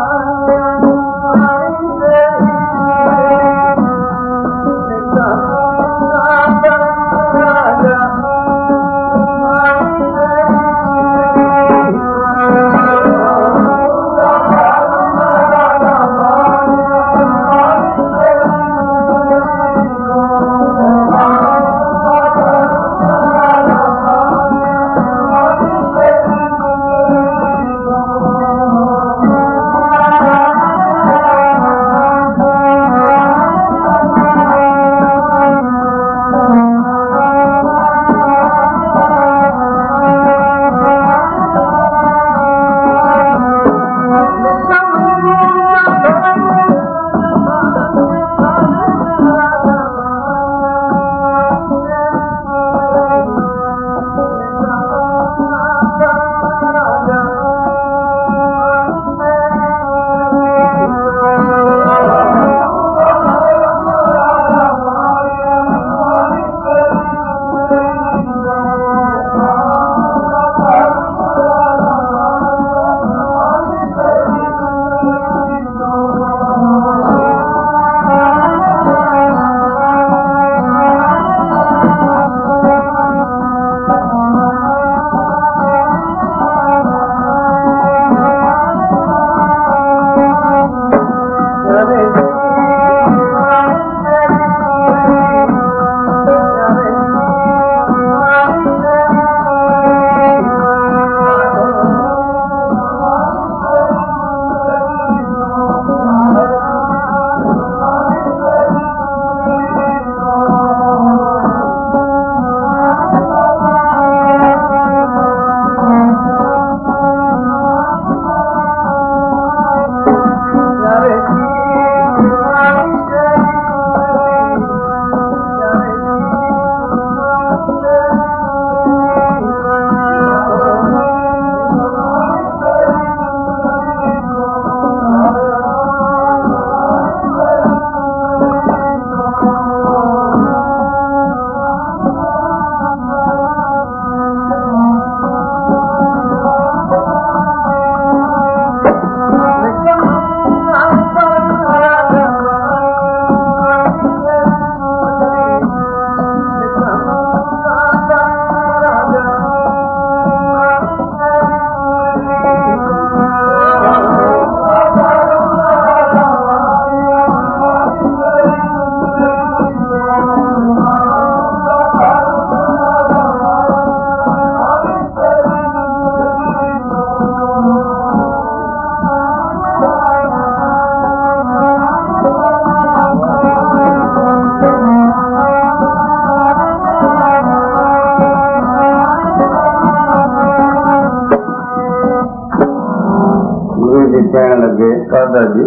कहन लगे दादा जी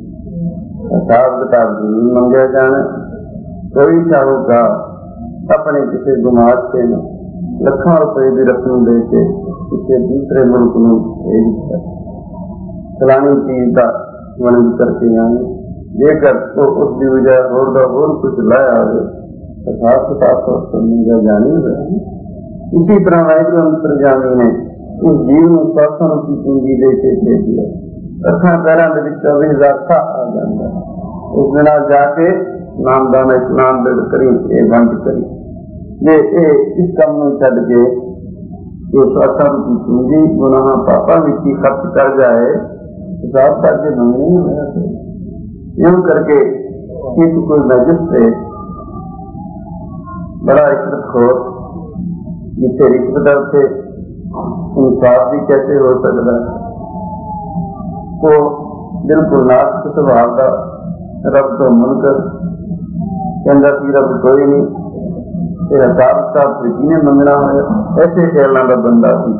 हिसाब किताब नहीं मंगे जाने, कोई साहूकार अपने किसी गुमास्ते ने लाखों रुपए की रकम दे के किसी दूसरे मुल्क में भेज दिया, फलानी चीज का वणज करके आए, जेकर वो उसकी वजह होर कुछ लाया हो हिसाब किताब तो मंगा जानी हुआ। इसी तरह वाहिगुरू अंतरजामी ने इस जीव में स्वास्थ्य की पूंजी देके दे दिया। अखा पैरों के 24,000 साह आ जाता है। इस बिना जाके नामदान स्नान बिड़ करी ये बंद करी जे इस काम में छड़ के ये स्वास्थ्य की पूंजी गुनाह पापा मिट्टी खर्च कर जाए हिसाब करके मंगनी नहीं होना चाहिए। यूं करके एक कोई मैजिस्ट्रेट बड़ा रिश्वतखोर जिसे रिश्वत से इंसाफ भी कैसे हो सकता है, तो बिल्कुल नास्तिक स्वभाव का रब तो मुनकर कहता कि रब कोई नहीं, तेरा हिसाब किताब फिर किने मंगना हो। ऐसे ख्यालों का बंदा सी।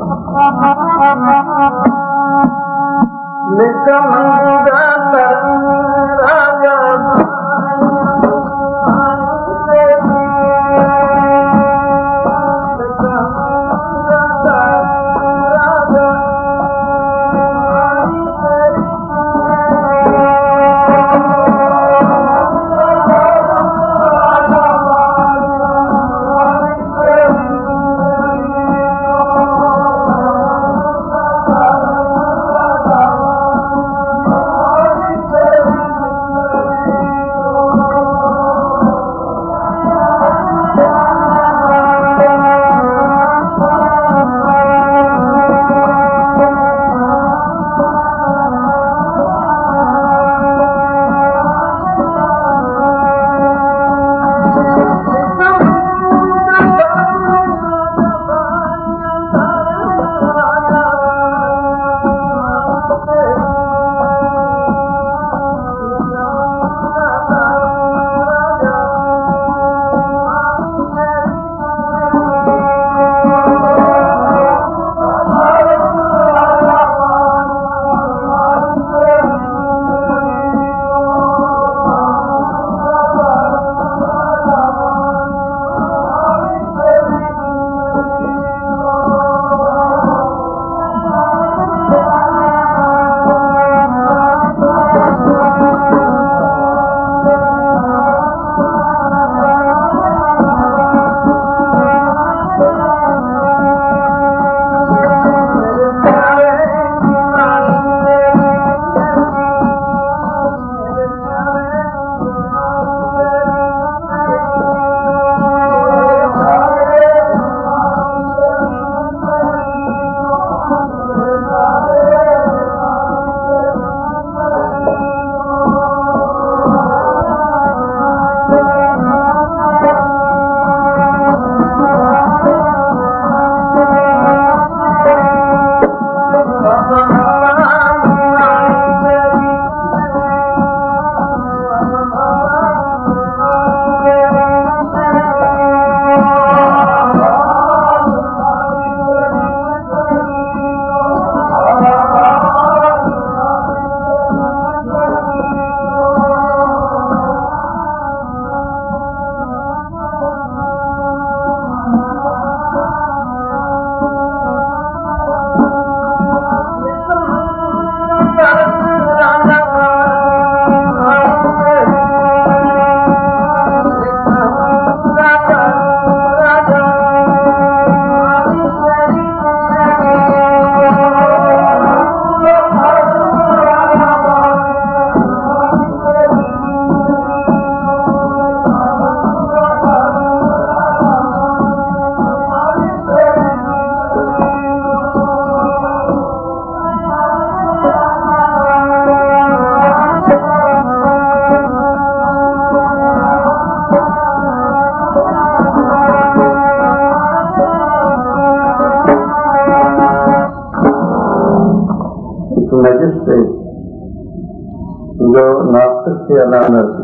जो नास्तिक से अनानसी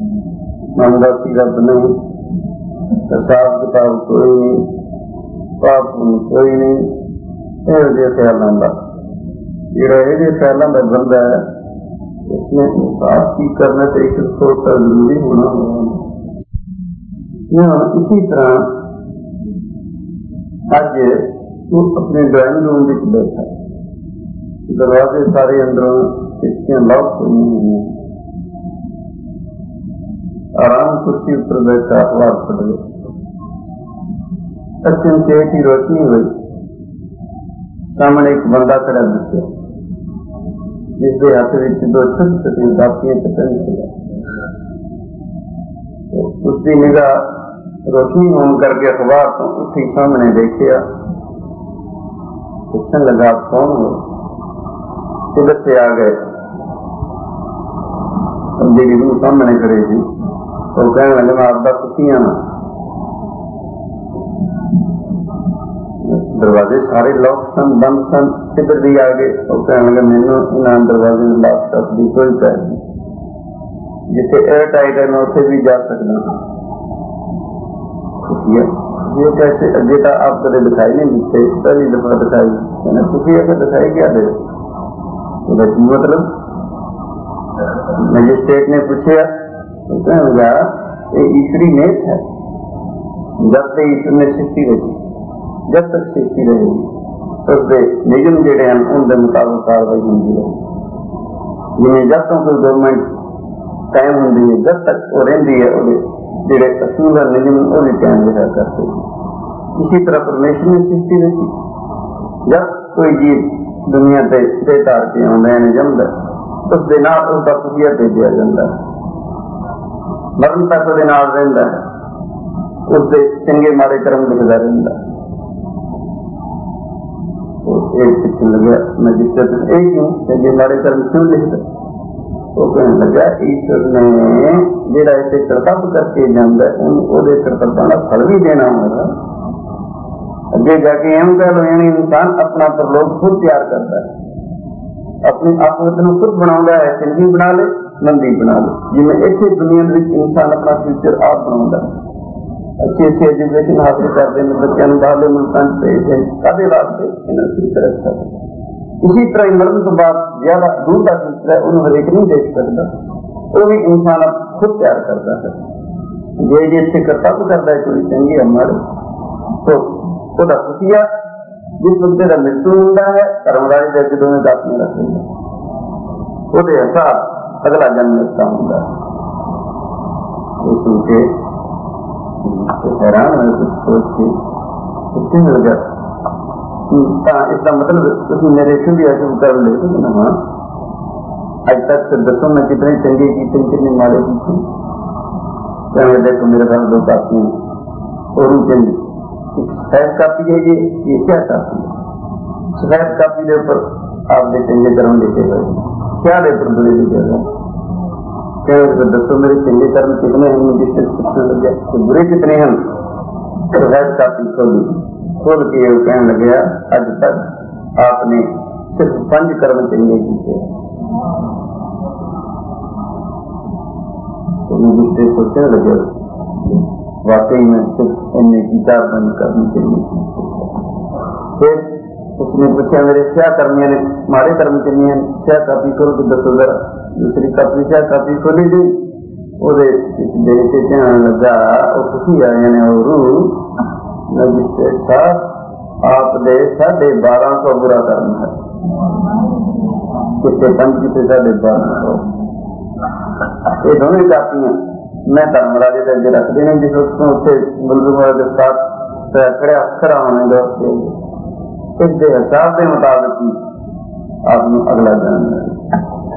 मनदासी रब नहीं, हिसाब किताब कोई नहीं, पाप कोई नहीं, ये ख्यालों का जो ख्यालों का बंदा है उसमें इंसाफ की करने से एक सोच का जरूरी होना होगा। इसी तरह आज वो अपने ड्राइंग रूम में बैठा, दरवाजे सारे अंदरों खिड़कियां लॉक हुई हुई हैं, आराम कुर्सी ऊपर बैठा अखबार पढ़ रहे, अत्यंत की रोशनी हुई, सामने एक बंदा खड़ा दिखे, जिसके हाथ में दो छोटी छोटी कापियां ते पेंसिल। उसकी निगाह रोशनी होने करके अखबार तो उठी सामने देखिया, पूछने लगा आप कौन हो? किधर से आ गए? जी रूह सामने खड़े थी, तो कहने लगे मैं आपका कुतियां ना, दरवाजे सारे लॉक सन, बंद सन, किधर भी आ गए? तो कहने लगे मैंने इन दरवाजे में लॉक शॉक की कोई पहल नहीं, जिसे एयर टाइट है मैं उसे भी जा सकता। खुशिया ये कैसे? अगे तो आप कदे दिखाई नहीं दिते, पहली दफा दिखाई। मैंने खुशिया को दिखाई क्या दे? की मतलब? मजिस्ट्रेट ने पूछा, तो कहने लगा ये ईश्वरी नेत है, जब से ईश्वर ने सृष्टि रची, जब तक सृष्टि रहेगी उसके नियम जेडे हैं उनके मुताबिक कार्रवाई होती रहेगी। जिन्हें जब तक कोई गवर्नमेंट कायम होती है, जब तक वो रही है, जेडे असूल है नियम वो भी कायम रहा करते हैं। इसी तरह परमेश्वर ने सृष्टि रची, जब कोई जीव दुनिया से बेतार के आंदा है जमदा, उसके नाल उसका खुशिया भेजा जाता है, मरण तक वो नाल रहिंदा है, उसके चंगे माड़े कर्म लिखता रहिंदा है। एक पूछने लगा मजिस्ट्रेट ने एक क्यों चंगे माड़े कर्म क्यों लिखता? वो कहने लगा ईश्वर ने जेड़ा इसे कर्तव्य करके जाता है उन्हें कर्तव्यों का फल भी देना होगा। अगे जाके एम कह लो यानी इंसान अपना परलोक खुद तैयार करता है, अपनी आत्मत को खुद बनाता है, चंगी बना ले मंदी बना ले। जिन्हें इतने दुनिया में इंसान अपना फ्यूचर आप बनाता है, अच्छी अच्छी एजुकेशन हासिल करते हैं, बच्चों बाहरले मुल्कों से भेजते हैं, काफी वास्ते इन्हें फ्यूचर अच्छा है। इसी तरह मरण तो बाद ज्यादा दूर का फ्यूचर है उन्हें हर एक नहीं देख सकता, वो भी इंसान अब खुद तैयार करता है। जे अच्छे कर्तव्य करता है कोई चंगी हमारे तो वह खुशिया जिस बंदे का मृत्यु होता है कर्मराजी के अगे दोनों कापियां रख देंगे, वो हिसाब अगला जन्म इसका होता है। ये सुन के हैरान है, कुछ सोच के कितने लगा इसका मतलब मेरे शुभ या शुभ कर ले ना। हाँ आज तक से दसों में कितने चंगे की थे, कितने मारे की थे। क्या देखो मेरे पास दो कापियां और चंगी, एक सफेद कापी है, ये क्या कापी है? सफेद कापी के ऊपर आपने चंगे कर्म लिखे गए, क्या दे पर बुरे लिखे गए। दसो मेरे चंगे कर्म कितने हैं? मजिस्ट्रेट पूछने लग गया तो बुरे कितने हैं? सफेद कापी खोली, खोल के कहने लगे आज तक आपने सिर्फ 5 कर्म चंगे किए। तो मजिस्ट्रेट सोचने लगे वाकई में सिर्फ इन्हें की 4-5 कर्म चंगे किए। फिर उसने पूछा मेरे क्या कर्मियों ने मारे कर्म कितने हैं? क्या कापी खोल के दसो जरा। दूसरी कापी क्या कापी खोली गई, देख के ध्यान लगा और खुशी आया ने और मजिस्ट्रेट साहब आप दे 1250 बुरा कर्म है, कितने 5 कितने 1250। ये दोनों कापियां मैं धर्मराजे के अगे रख देने, जिस वक्त उसे मुलजम के साथ खड़े अक्षर होने दो इसके हिसाब के मुताबिक ही आपने अगला जन्म है।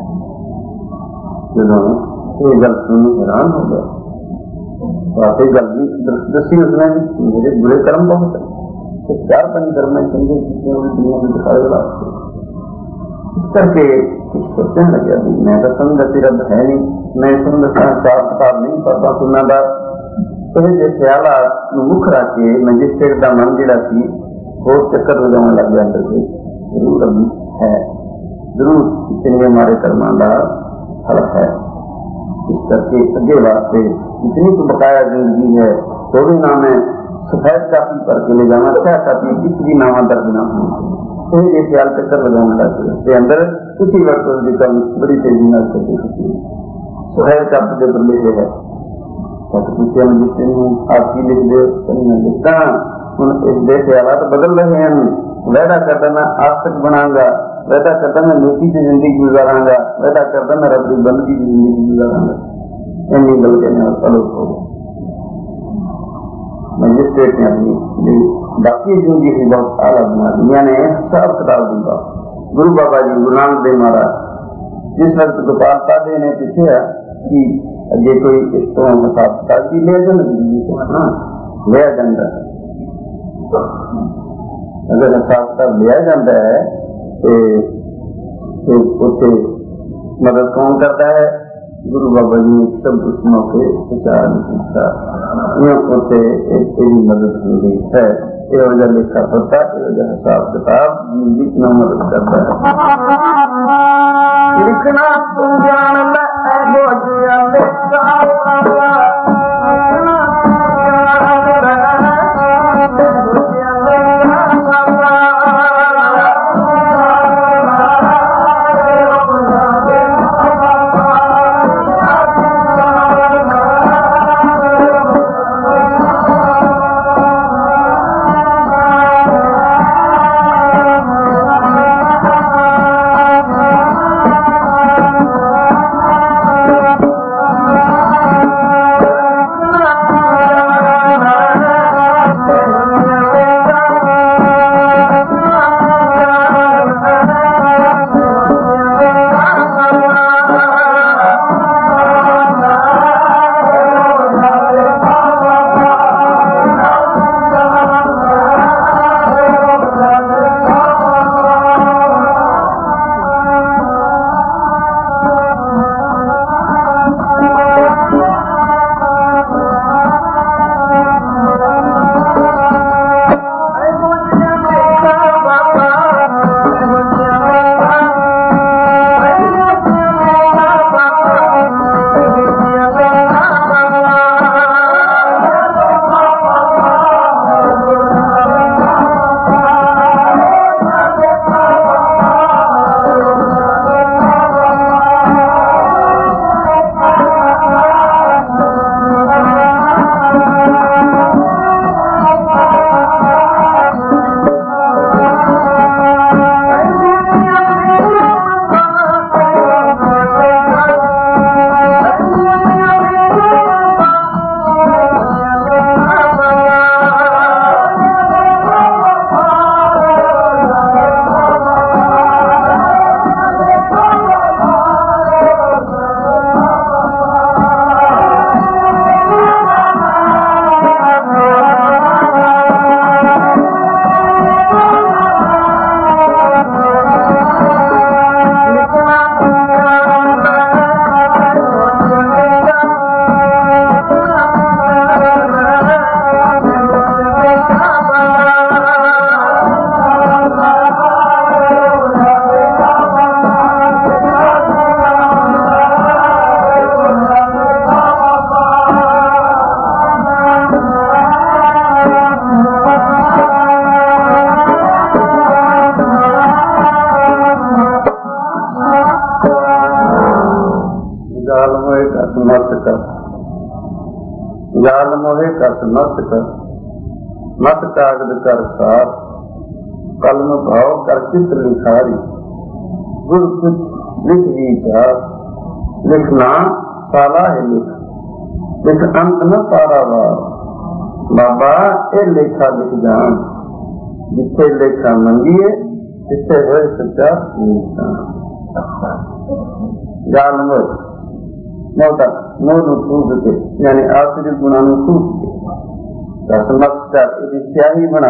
जो ये गल सुनी हैरान हो गया, वाकई गल भी दसी उसने भी मेरे बुरे कर्म बहुत है, तो 4-5 कर्म में चंगे दुनिया में दिखाए वास्ते। इस करके कुछ सोचने लगे अभी मैं तो समझती रब है नहीं, मैं समझ हिसाब किताब नहीं पढ़ता सुनादार। तो जो ख्याल मुख रख के मजिस्ट्रेट का मन जोड़ा सी वो चक्कर लगाने लग गया अंदर से, जरूर अभी है, जरूर चंगे हमारे कर्मां का फल है। इस करके अगे वास्ते इतनी तो बकाया जिंदगी है तो भी ना मैं सफेद कापी पर के ले जाना, क्या कापी किस भी नामा दर्ज ना हो। ये ख्याल चक्कर लगाने लगे अंदर उसी वक्त उसकी कल बड़ी तेजी न करती सफेद कापी के ऊपर लिखे है। पूछा मजिस्ट्रेट आपकी लिख दे लिखता हूँ इस देश के हालात बदल रहे हैं, वैदा करता मैं आज तक बनाऊंगा, वैदा करता मैं नेकी की जिंदगी गुजारांगा, वैदा करता मैं रबी बंदगी की जिंदगी गुजारांगा। गल कहने और तलब हो गया। मजिस्ट्रेट ने अपनी बाकी जो जी ही बहुत आला बना दिया ने सब किताब दी बात गुरु बाबा जी गुरु नानक देव महाराज जिस वक्त गोपाल पादे ने पूछा कि अगे कोई इस तो हिसाब किताब भी ले जाना लिया जाता है अगर हिसाब किताब लिया जाता है तो उसे मदद कौन करता है गुरु बाबा जी ने सब उस मौके विचार किया उसे तेरी मदद होती है यह लिखा पता यह हिसाब किताब लिखना मदद करता है लिखना तुम जान जाल मोहे कस मत कर मत कागद कर सार कलम भाव कर चित्र लिखारी गुर कुछ लिख विचार लिखना साला है लिख अंत न पारावार बाबा ये लेखा लिख जान जिथे लेखा मंगिए तिथे होए सच्चा जाल मोह मोटा मोह फूक के यानी आखिरी गुणा फूक के दस मत कर स्याही बना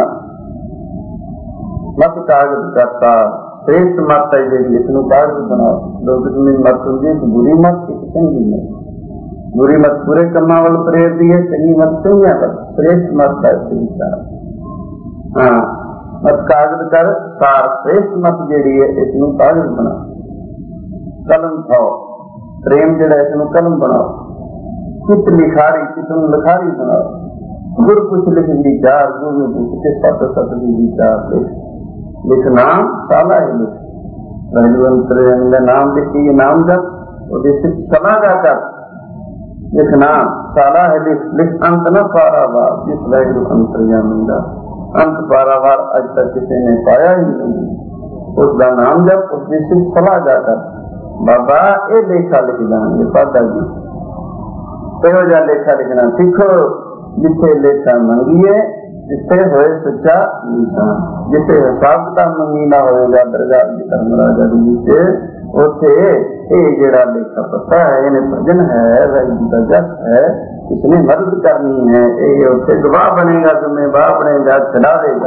मत कागज करता श्रेष्ठ मत है जी इसनों कागज बनाओ दो किस्म मत होंगी एक बुरी मत एक चंगी मत बुरी मत पूरे कमा वाल प्रेरती है चंगी मत चंगिया पर श्रेष्ठ मत का विचार हाँ मत कागज कर सार श्रेष्ठ मत जी है इसनों कागज बना कलम खाओ प्रेम जड़ा इसनों कलम बनाओ चित लिखारी चित लिखारी बनाओ गुर कुछ लिख विचार गुरु कुछ के सत सत विचार लिखना साला है लिख रघुवंत नाम लिखी नाम जब और सला जाकर लिखना साला है लिख अंत न पारावार जिस वैगुरु अंतर्यामी अंत पारावार आज तक किसी ने पाया ही नहीं उसका नाम जब उसकी सिर्फ सला जाकर बाबा ये लेखा लिख जाएंगे पादा जी तो लेखा लिखना सीखो जिथे लेखा मंगिए ਜਿੱਥੇ ਹੋਏ ਸੱਚਾ ਨਿਸ਼ਾਨ, ਜਿੱਥੇ ਹਿਸਾਬ ਕਿਤਾਬ ਮੰਗੀ ਨਾ ਹੋਵੇਗਾ ਦਰਗਾਹ ਦੀ ਧਰਮ ਰਾਜਾ ਦੇ ਵਿੱਚ, ਉੱਥੇ ਇਹ ਜਿਹੜਾ ਲੇਖਾ ਪਤਾ ਹੈ, ਇਹਨੇ ਭਜਨ ਹੈ, ਵਾਹਿਗੁਰੂ ਦਾ ਜਸ ਹੈ, ਇਸਨੇ ਮਦਦ ਕਰਨੀ ਹੈ, ਇਹ ਉੱਥੇ ਗਵਾਹ ਬਣੇਗਾ, ਜ਼ਿੰਮੇਵਾਰ ਬਣੇਗਾ, ਚਲਾ ਦੇਗਾ।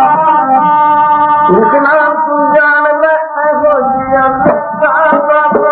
ਇਤਨਾ ਤੂੰ ਜਾਣ ਲੈ ਇਹੋ ਜਿਹਾ ਬਾਬਾ,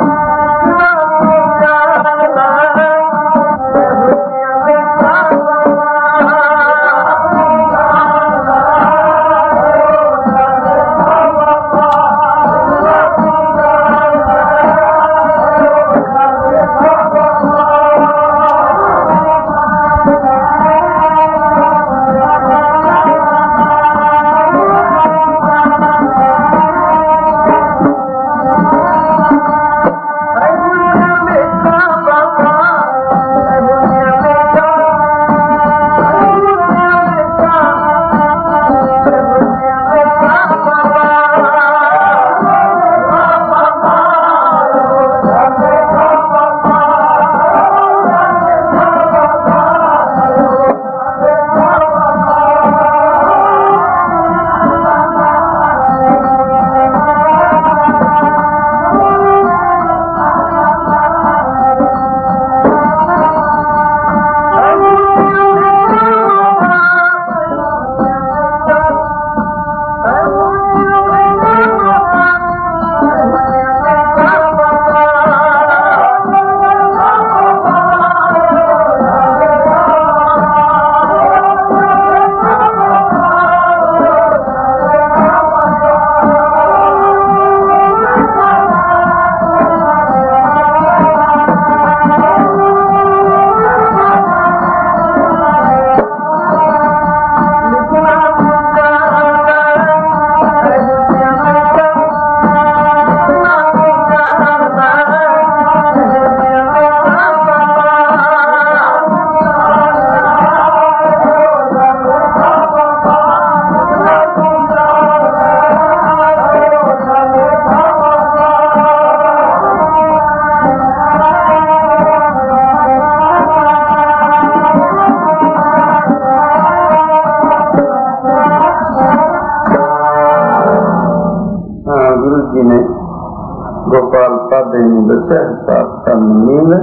ਗੋਪਾਲ ਪਾਦੇ ਨੂੰ ਦੱਸਿਆ ਹਿਸਾਬ ਤਾਂ ਨੀਂਦ,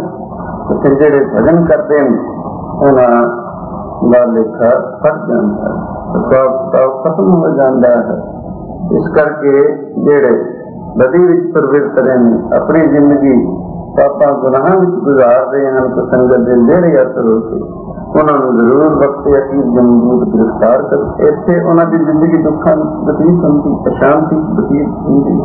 ਤੇ ਜਿਹੜੇ ਭਜਨ ਕਰਦੇ ਨੇ ਉਹਨਾਂ ਦਾ ਲੇਖਾ ਫਟ ਜਾਂਦਾ ਹੈ, ਹਿਸਾਬ ਕਿਤਾਬ ਖਤਮ ਹੋ ਜਾਂਦਾ ਹੈ। ਇਸ ਕਰਕੇ ਜਿਹੜੇ ਬਦੀ ਵਿੱਚ ਪ੍ਰਵਿਰਤ ਨੇ, ਆਪਣੀ ਜ਼ਿੰਦਗੀ ਪਾਪਾਂ ਗੁਨਾਹਾਂ ਵਿੱਚ ਗੁਜ਼ਾਰਦੇ ਹਨ, ਸੰਗਤ ਦੇ ਨੇੜੇ ਅਸਰ ਹੋ ਕੇ ਉਹਨਾਂ ਨੂੰ ਜ਼ਰੂਰ ਵਕਤ ਅਖੀਰ ਜਮਦੂਤ ਗ੍ਰਿਫਤਾਰ ਕਰ। ਇੱਥੇ ਉਹਨਾਂ ਦੀ ਜ਼ਿੰਦਗੀ ਦੁੱਖਾਂ ਬਤੀਤ ਹੁੰਦੀ, ਅਸ਼ਾਂਤੀ ਬਤੀਤ ਹੁੰਦੀ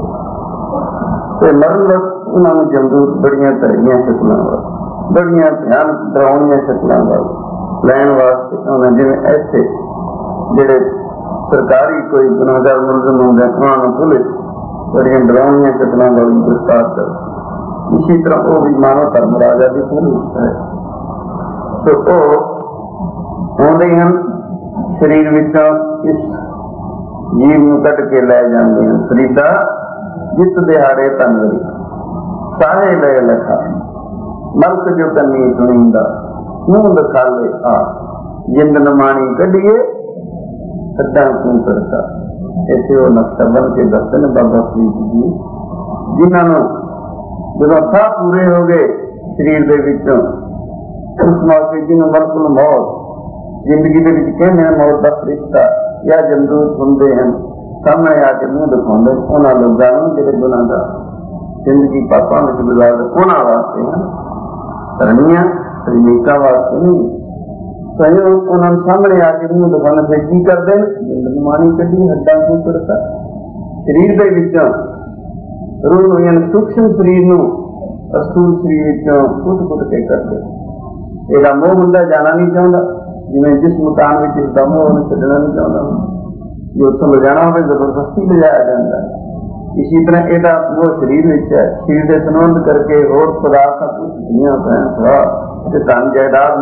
ਤੇ ਮਰਨ ਵਕਤ ਉਹਨਾਂ ਨੂੰ ਜਮਦੂਤ ਬੜੀਆਂ ਧਰੀਆਂ ਸ਼ਕਲਾਂ ਵੱਲ, ਬੜੀਆਂ ਭਿਆਨਕ ਡਰਾਉਣੀਆਂ ਸ਼ਕਲਾਂ ਵੱਲ ਲੈਣ ਵਾਸਤੇ ਉਹਨਾਂ, ਜਿਵੇਂ ਇੱਥੇ ਜਿਹੜੇ ਸਰਕਾਰੀ ਕੋਈ ਗੁਨਾਹਗਾਰ ਮੁਲਜ਼ਮ ਹੁੰਦੇ ਉਹਨਾਂ ਨੂੰ ਪੁਲਿਸ ਬੜੀਆਂ ਡਰਾਉਣੀਆਂ ਸ਼ਕਲਾਂ ਵੱਲ ਗ੍ਰਿਫਤਾਰ ਕਰ, ਇਸੇ ਤਰ੍ਹਾਂ ਉਹ ਵੀ ਮਾਨਵ ਧਰਮ ਰਾਜਾ ਦੀ ਪੁਲਿਸ ਹੈ। ਸੋ ਉਹ ਆਉਂਦੇ ਹਨ, ਸਰੀਰ ਵਿੱਚੋਂ ਇਸ ਜੀਵ ਨੂੰ ਕੱਢ ਕੇ ਲੈ ਜਾਂਦੇ ਹਨ। ਫਰੀਦਾ ਜਿੱਤ ਦਿਹਾੜੇ ਤਨਵਰੀ ਸਾਰੇ ਲੈ ਲਖਾ, ਮਲਕ ਜੋ ਕੰਨੀ ਸੁਣੀਂਦਾ ਮੂੰਹ ਦਿਖਾਲੇ ਆ, ਜਿੰਦ ਨਮਾਣੀ ਕੱਢੀਏ ਸੱਦਾਂ ਤੂੰ ਕਰਦਾ। ਇੱਥੇ ਉਹ ਨਕਸ਼ਾ ਬਣ ਕੇ ਦੱਸਦੇ ਨੇ ਬਾਬਾ ਫਰੀਦ ਜੀ, ਜਿਨ੍ਹਾਂ ਨੂੰ ਜਦੋਂ ਸਾਹ ਪੂਰੇ ਹੋ ਗਏ ਸਰੀਰ ਦੇ ਵਿੱਚੋਂ, ਉਸ ਮੌਕੇ ਜਿਹਨੂੰ ਮਲਕੁਲ ਮੌਤ ਜ਼ਿੰਦਗੀ ਦੇ ਵਿੱਚ ਕਹਿੰਦੇ ਹਨ, ਮੌਤ ਦਾ ਫਰਿਸ਼ਤਾ ਜਾਂ ਜਮਦੂਤ ਹੁੰਦੇ ਹਨ, ਸਾਹਮਣੇ ਆ ਕੇ ਮੂੰਹ ਦਿਖਾਉਂਦੇ ਉਹਨਾਂ ਲੋਕਾਂ ਨੂੰ ਜਿਹੜੇ ਗੁਨਾਹਗਾਰ ਜ਼ਿੰਦਗੀ ਪਾਪਾਂ ਵਿੱਚ ਗੁਜ਼ਾਰਦੇ, ਉਹਨਾਂ ਵਾਸਤੇ ਹਨ, ਧਰਮੀਆਂ ਤਰੀਕਾਂ ਵਾਸਤੇ ਨਹੀਂ। ਸਹਿਯੋਗ ਉਹਨਾਂ ਨੂੰ ਸਾਹਮਣੇ ਆ ਕੇ ਮੂੰਹ ਦਿਖਾਉਣ, ਫਿਰ ਕੀ ਕਰਦੇ ਨੇ, ਜ਼ਿੰਦਗੀ ਮਾਣੀ ਕੱਢੀ ਹੱਡਾਂ ਤੋਂ ਕਰਤਾ। ਸਰੀਰ ਦੇ ਵਿੱਚੋਂ ਰੂਹ ਨੂੰ, ਯਾਨੀ ਸੂਖਸ਼ਮ ਸਰੀਰ ਨੂੰ ਅਸਥੂਲ ਸਰੀਰ ਵਿੱਚੋਂ ਕੁੱਟ ਕੇ ਕਰਦੇ। ਇਹਦਾ ਮੋਹ ਹੁੰਦਾ, ਜਾਣਾ ਨਹੀਂ ਚਾਹੁੰਦਾ, ਜਿਵੇਂ ਜਿਸ ਮਕਾਨ ਵਿੱਚ ਇਸ ਦਾ ਮੋਹ ਉਹਨੂੰ ਛੱਡਣਾ ਨਹੀਂ ਚਾਹੁੰਦਾ, ਜੇ ਉੱਥੋਂ ਲਿਜਾਣਾ ਹੋਵੇ ਜ਼ਬਰਦਸਤੀ ਲਿਜਾਇਆ ਜਾਂਦਾ ਹੈ। ਇਸੇ ਤਰ੍ਹਾਂ ਇਹਦਾ ਮੋਹ ਸਰੀਰ ਵਿੱਚ ਹੈ, ਸਰੀਰ ਦੇ ਸੰਬੰਧ ਕਰਕੇ ਹੋਰ ਪਦਾਰਥਾਂ ਧੀਆਂ ਭੈਣ ਭਰਾ ਤੇ ਧਨ ਜਾਇਦਾਦ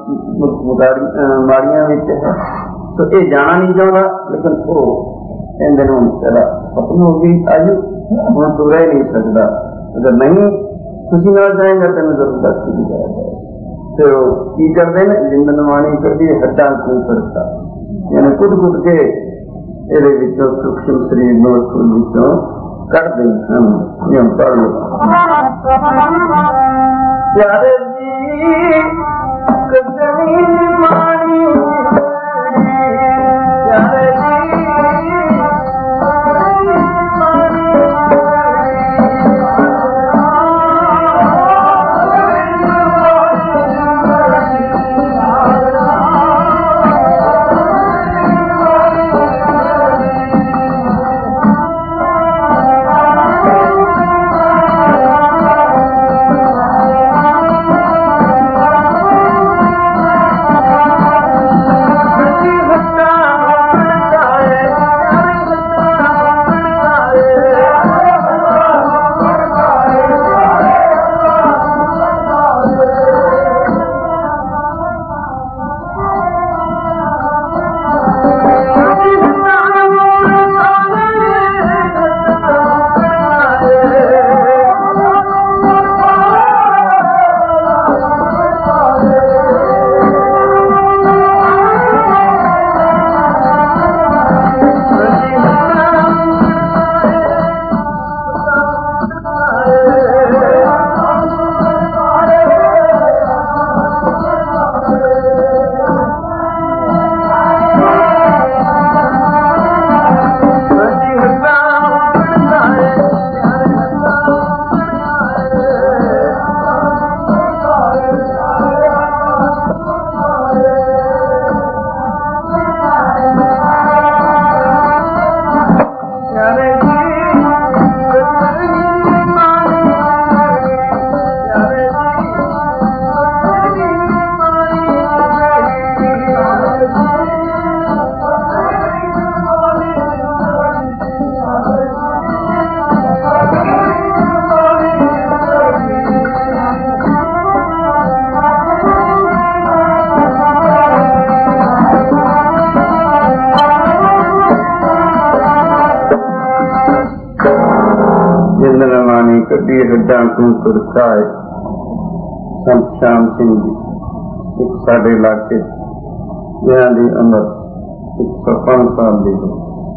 ਮਾੜੀਆਂ ਵਿੱਚ ਹੈ। ਸੋ ਇਹ ਜਾਣਾ ਨਹੀਂ ਚਾਹੁੰਦਾ, ਲੇਕਿਨ ਉਹ ਕਹਿੰਦੇ ਨੂੰ ਤੇਰਾ ਖਤਮ ਹੋ ਗਈ ਆਯੂ, ਹੁਣ ਤੂੰ ਰਹਿ ਨਹੀਂ ਸਕਦਾ, ਅਗਰ ਨਹੀਂ ਤੁਸੀਂ ਨਾਲ ਜਾਏਗਾ ਤੈਨੂੰ ਜ਼ਬਰਦਸਤੀ ਲਿਜਾਇਆ ਜਾਏਗਾ। ਫਿਰ ਉਹ ਕੀ ਕਰਦੇ ਨੇ, ਜਿੰਦ ਨਮਾਣੀ ਕਰਦੀ ਹੱਡਾਂ ਤੋਂ ਕਰਤਾ। यानी कुट के ਇਹਦੇ ਵਿੱਚੋਂ ਸੂਖਮ ਸਰੀਰ ਨੂੰ ਉਸ ਵਿੱਚੋਂ ਕੱਢਦੇ ਹਨ। ਇਹ ਪੜ੍ਹ ਲਓ। ਪਿਆਰੇ ਜੀ ਕਦਣੀ ਮਾਣੀ ਪਿਆਰੇ ਜੀ ਕੱਢੀ ਹੱਡਾਂ ਤੋਂ ਸੁਰਖਾਏ। ਸੰਤ ਸ਼ਾਮ ਸਿੰਘ ਜੀ ਇੱਕ ਸਾਡੇ ਇਲਾਕੇ ਜਿਹਨਾਂ ਦੀ ਉਮਰ 105 ਸਾਲ ਦੀ ਹੈ।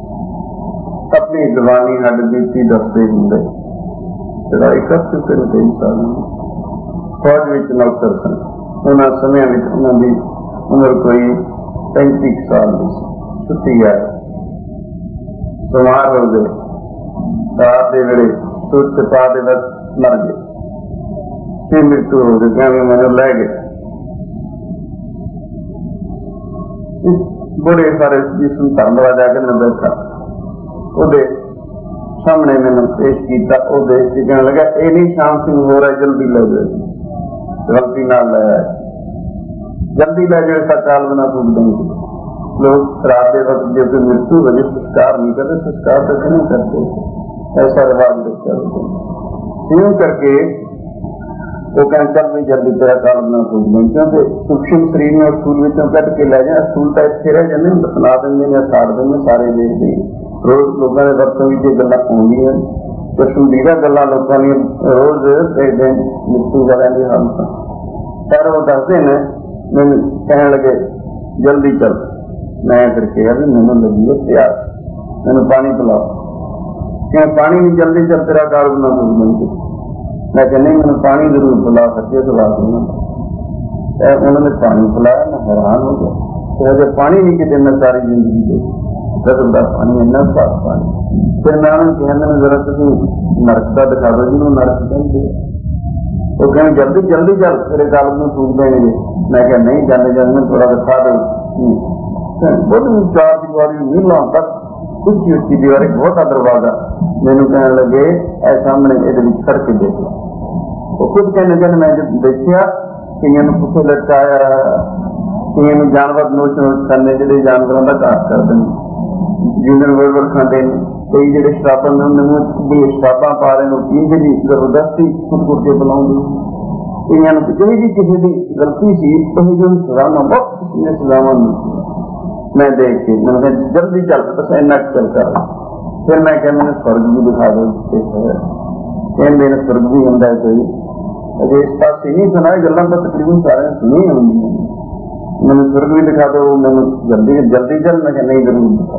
ਆਪਣੀ ਜਵਾਨੀ ਹੱਡ ਬੀਤੀ ਦੱਸਦੇ ਹੁੰਦੇ ਚੜਾਈ ਕਰ ਚੁੱਕੇ ਨੇ ਕਈ ਸਾਲ। ਫੌਜ ਵਿੱਚ ਨੌਕਰ ਸਨ। ਉਹਨਾਂ ਸਮਿਆਂ ਵਿੱਚ ਉਹਨਾਂ ਦੀ ਉਮਰ ਕੋਈ 35 ਸਾਲ ਦੀ ਸੀ। ਛੁੱਟੀ ਆਏ, ਬਿਮਾਰ ਹੋ ਗਏ। ਰਾਤ ਦੇ ਵੇਲੇ ਸੁੱਚ ਪਾ ਦੇ ਬਸ ਮਰ ਗਏ। ਫਿਰ ਮ੍ਰਿਤੂ ਹੋ ਗਈ। ਕਹਿੰਦੇ ਮੈਨੂੰ ਲੈ ਗਏ। ਬੜੇ ਸਾਰੇ ਜਿਸ ਨੂੰ ਧੰਨਵਾਦ ਜਾ ਕੇ ਮੈਂ ਬੈਠਾ, ਉਹਦੇ ਸਾਹਮਣੇ ਮੈਨੂੰ ਪੇਸ਼ ਕੀਤਾ। ਉਹ ਦੇਖ ਕੇ ਕਹਿਣ ਲੱਗਾ ਇਹ ਨਹੀਂ ਸ਼ਾਮ ਸਿੰਘ ਹੋ ਰਿਹਾ, ਜਲਦੀ ਲੈ ਜਾਓ, ਗਲਤੀ ਨਾਲ ਲੈ ਆਏ, ਜਲਦੀ ਲੈ ਜਾਓ, इसका काल बना फूक देंगे। लोग रात के वक्त जो कोई मृत्यु वजह संस्कार नहीं करते, संस्कार तो नहीं करते, ऐसा रिवाज रखा होता। यूं करके वो कहते चल भी जल्दी तेरा काल बना फूक देंगे, क्योंकि सूक्ष्म शरीर में स्कूल में कट के लै जाए। स्कूल तो इतने रह जाते, सुना देंगे, साड़ देंगे, सारे देखते रोज लोगों के वरतों में जो गल्लां आउंदियां पसंदीदा गल्लां लोगों ने रोज देखते मृत्यु वाले की हालत। सर वो दसते हैं, मैंने कहने लगे जल्दी चल। मैं फिर कहा भी मैंने लगी है प्यास, मैंने पानी पिलाओ। क्या पानी नहीं, जल्दी चल तेरा काल बना फूक देंगे। मैं कह नहीं, मैंने पानी जरूर पिला सके तो बात नहीं। उन्होंने पानी पिलाया, मैं हैरान हो गया। तो पानी नहीं कितने मैं सारी जिंदगी देखी, गजब का पानी, इन्ना साफ पानी। फिर मैं उन्होंने कहा मैंने जरा तुम नरक का दिखा दो, जिन्होंने नरक कहते। वो कहने जल्दी जल्दी चल तेरे काल में फूक देंगे। मैं क्या नहीं, जाने जाने में थोड़ा दिखा दो। बहुत चार दीवारी नीला तक ऊंची ऊंची दीवार, बहुत दरवाजा। मैंने कहने लगे ऐ सामने ये खड़ के देख लो। वो खुद कहने लगे मैं जब देखा कईयों ने पुछे लटकाया, कईयों जानवर नोच नोच करने, जो जानवरों का घात करते हैं, जूनियर बरबर खाते हैं। कई जो शराबा में उन्होंने शराबा पा रहे हैं, पीते भी जबरदस्ती कुट कुट के बुलाते। कईयों ने जी किसी की गलती सी तो सजाना बहुत किसी सजावा नहीं। मैं देख के मैंने जल्दी चल, बस इन्ना चल कर। फिर मैं क्या मैंने स्वर्ग भी दिखा दो। कहते हैं स्वर्ग भी होंगे कोई, अजे इस पास नहीं सुना, गल्लां तो तकरीबन सारे सुनी होंगी। मैंने स्वर्ग भी दिखा दो, मैंने जल्दी जल्दी चल, मैं नहीं जरूर दिखा।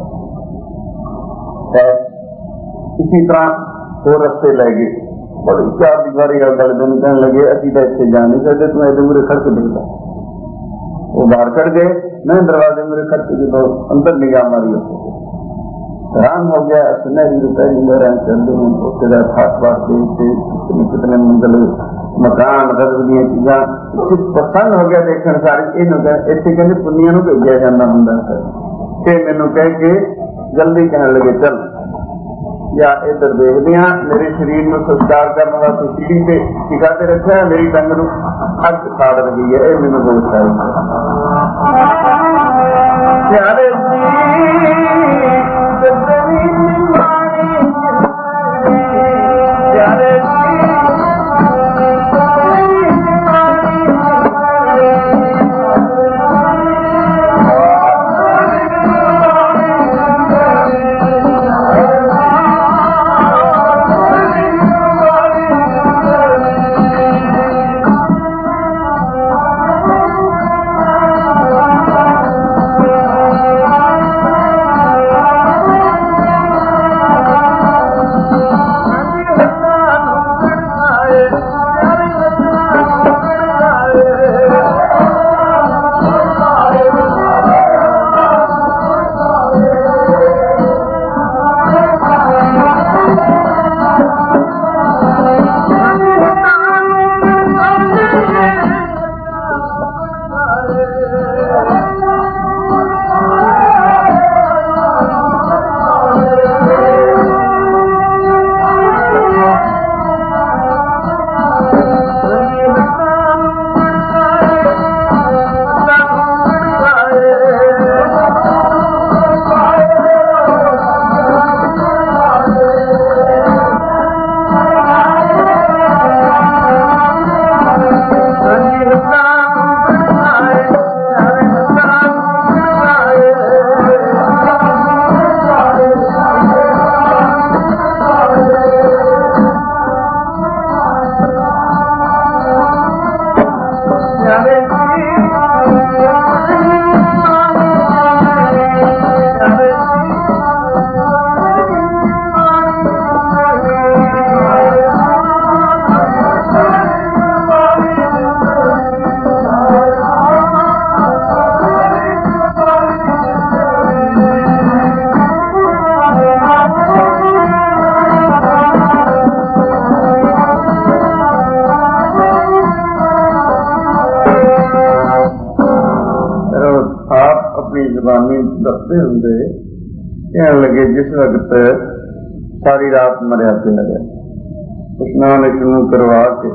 इसी तरह वो रस्ते लै गए, बड़ी 4 दीवारी गल दिन कहने लगे असी तो इतने जा नहीं सकते, तू ऐसे मेरे खड़ के दिखता। वो बाहर कट गए, मैं दरवाजे मेरे खड़ के जो अंदर निगाह मारी हैरान हो गया। सुनहरी रुपये लहर चलते हैं, उसके खास बात कितने मंजिल मकान रंग दी चीजा पसंद हो गया देखने सारी। इतने कहते पुनिया भेजा जाता होंगे, मैनू कह के जल्दी कहने लगे चल या इधर देखते हैं। मेरे शरीर में संस्कार करने वास्ते सीढ़ी से टिकाते रखा है, मेरी टंग नू अग साड़ रही है, ये मैनू बहुत दसते होंगे। कहने लगे जिस वक्त सारी रात मरिया पिया गया स्नान करवा के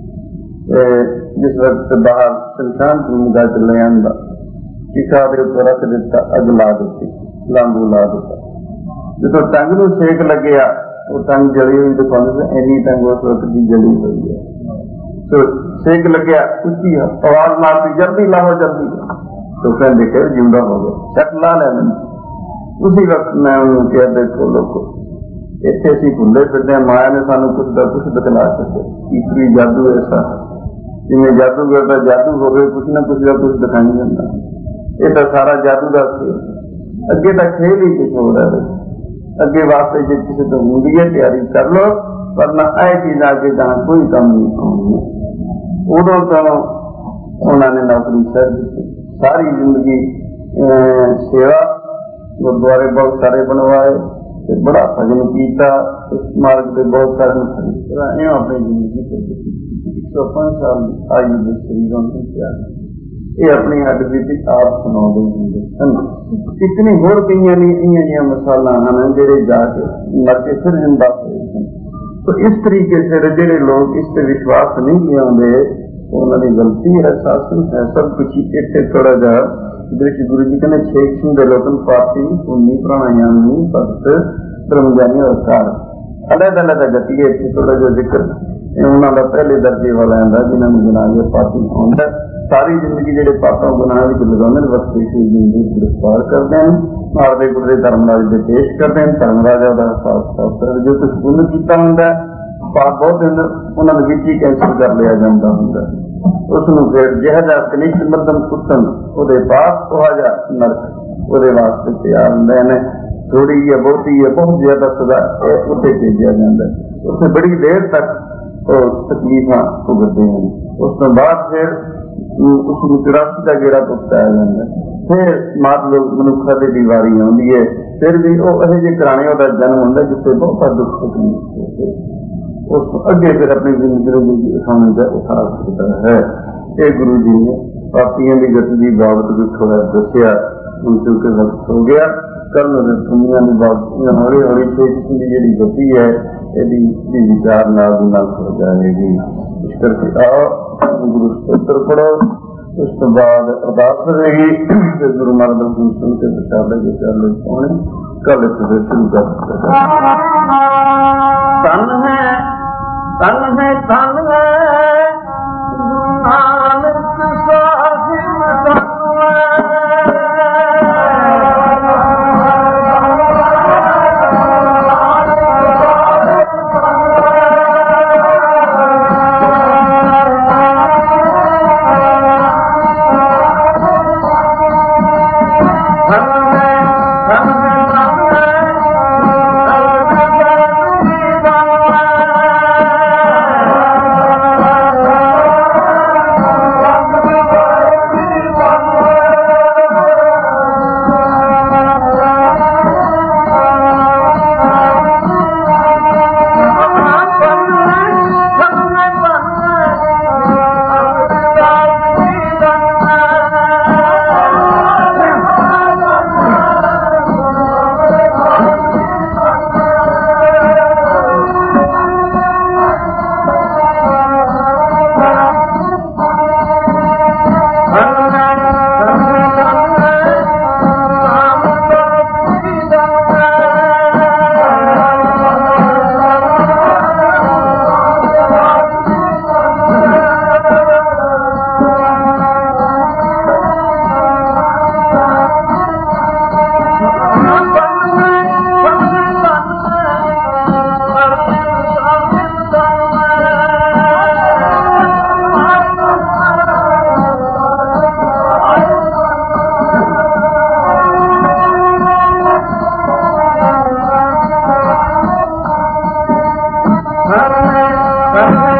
जिस वक्त बाहर शमशान भूमिका च ले आंदा चिखा के उपर रख दिता, अग ला दी, लांबू ला दिता। जो टंग नूं सेक लग्या वो टंग जली हुई दिखाते, इन्नी टंग उस वक्त की जली हुई है। तो सेक लग्या उची आवाज मारती जल्दी लाओ जल्दी, तो कहते कि जिंदा हो गया, छट ला लिया मैंने। उसी वक्त मैं उन्होंने कहा देखो लोगो इतने असी भुले फिरते हैं, माया ने सानू कुछ का कुछ दिखला सके। ईश्वरी जादू ऐसा जिन्हें जादूगर का जादू हो गए, कुछ ना कुछ का कुछ दिखाई जाता। ये तो सारा जादू का खेल, अगे तो खेल ही कुछ हो रहा है। अगे वास्ते जो किसी तो होंगी है तैयारी कर लो, वरना यह चीज आगे जहाँ कोई कम नहीं आनी। उदों तो उन्होंने नौकरी छड़ दी, सारी जिंदगी सेवा, गुरुद्वारे बहुत सारे बनवाए, बड़ा भजन किया, इस मार्ग से बहुत सारे अपनी जिंदगी 105 साल आयु के शरीरों ने किया। ये अपनी हड्डबीती आप सुनाते होंगे सन। कितनी होर कई मिसाल हैं जेडे जाके मर के फिर जिंदा हुए सन। तो इस तरीके से जेडे लोग इस पर विश्वास नहीं लियाते उन्होंने गलती है, शासन है, सब कुछ इतने थोड़ा जा गुरु जी कहने 6 किस्म के लोग पार्टी पुन्नी प्राणायामी भक्त ब्रह्मज्ञानी और कार अलग अलग गति है। इतने थोड़ा जो जिक्र उन्होंने पहले दर्जे वाला जिन्होंने गुनाह के पापी आंदा सारी जिंदगी जो पापों गुनाह लगाने वक्त जिंदगी गिरफ्तार करते हैं, मारते कुटते धर्मराज के पेश करते हैं। धर्मराजा का साथ जो कुछ पुण्य किया होंगे पाप बहुत उन्होंने विच ही कैंसिल कर लिया जाता होंगे। उसनूं फिर जिहा जिहा कनिष्ठ मध्यम उत्तम ਉਹਦੇ पास उहा जिहा नरक ਉਹਦੇ वास्ते तैयार ਹੁੰਦੇ ने। थोड़ी या बहुती या बहुत ज्यादा सजा उत्ते भेजा जाता है, उससे बड़ी देर तक तकलीफा भुगतते हैं। उस तो बाद फिर उसको 84 का गेड़ा पुगताया जाता है। फिर मतलब मनुखा की बीमारी आती है, फिर भी वो यह जे घराने का जन्म होता है जिससे बहुत दुख तकलीफ होते, उस अगे फिर अपनी जिंदगी उठाने का उठा सकता है। ये गुरु जी ने पापियों की गति की बाबत भी थोड़ा दसिया। ਹੁਣ चूंकि वक्त हो गया, कल दुनिया की बात हौली हौली शेख की जी गति है यदि विचार नाल हो जाएगी। इस करके आओ गुरु स्त्रोत्र पढ़ो, उस तो बाद अरदास रहेगी, फिर गुरु महाराज हुक्म सुन के प्रसाद के चाले पाने कल फिर शुरू कर सकते। धन है धन है धन है नानक साहिब धन Hare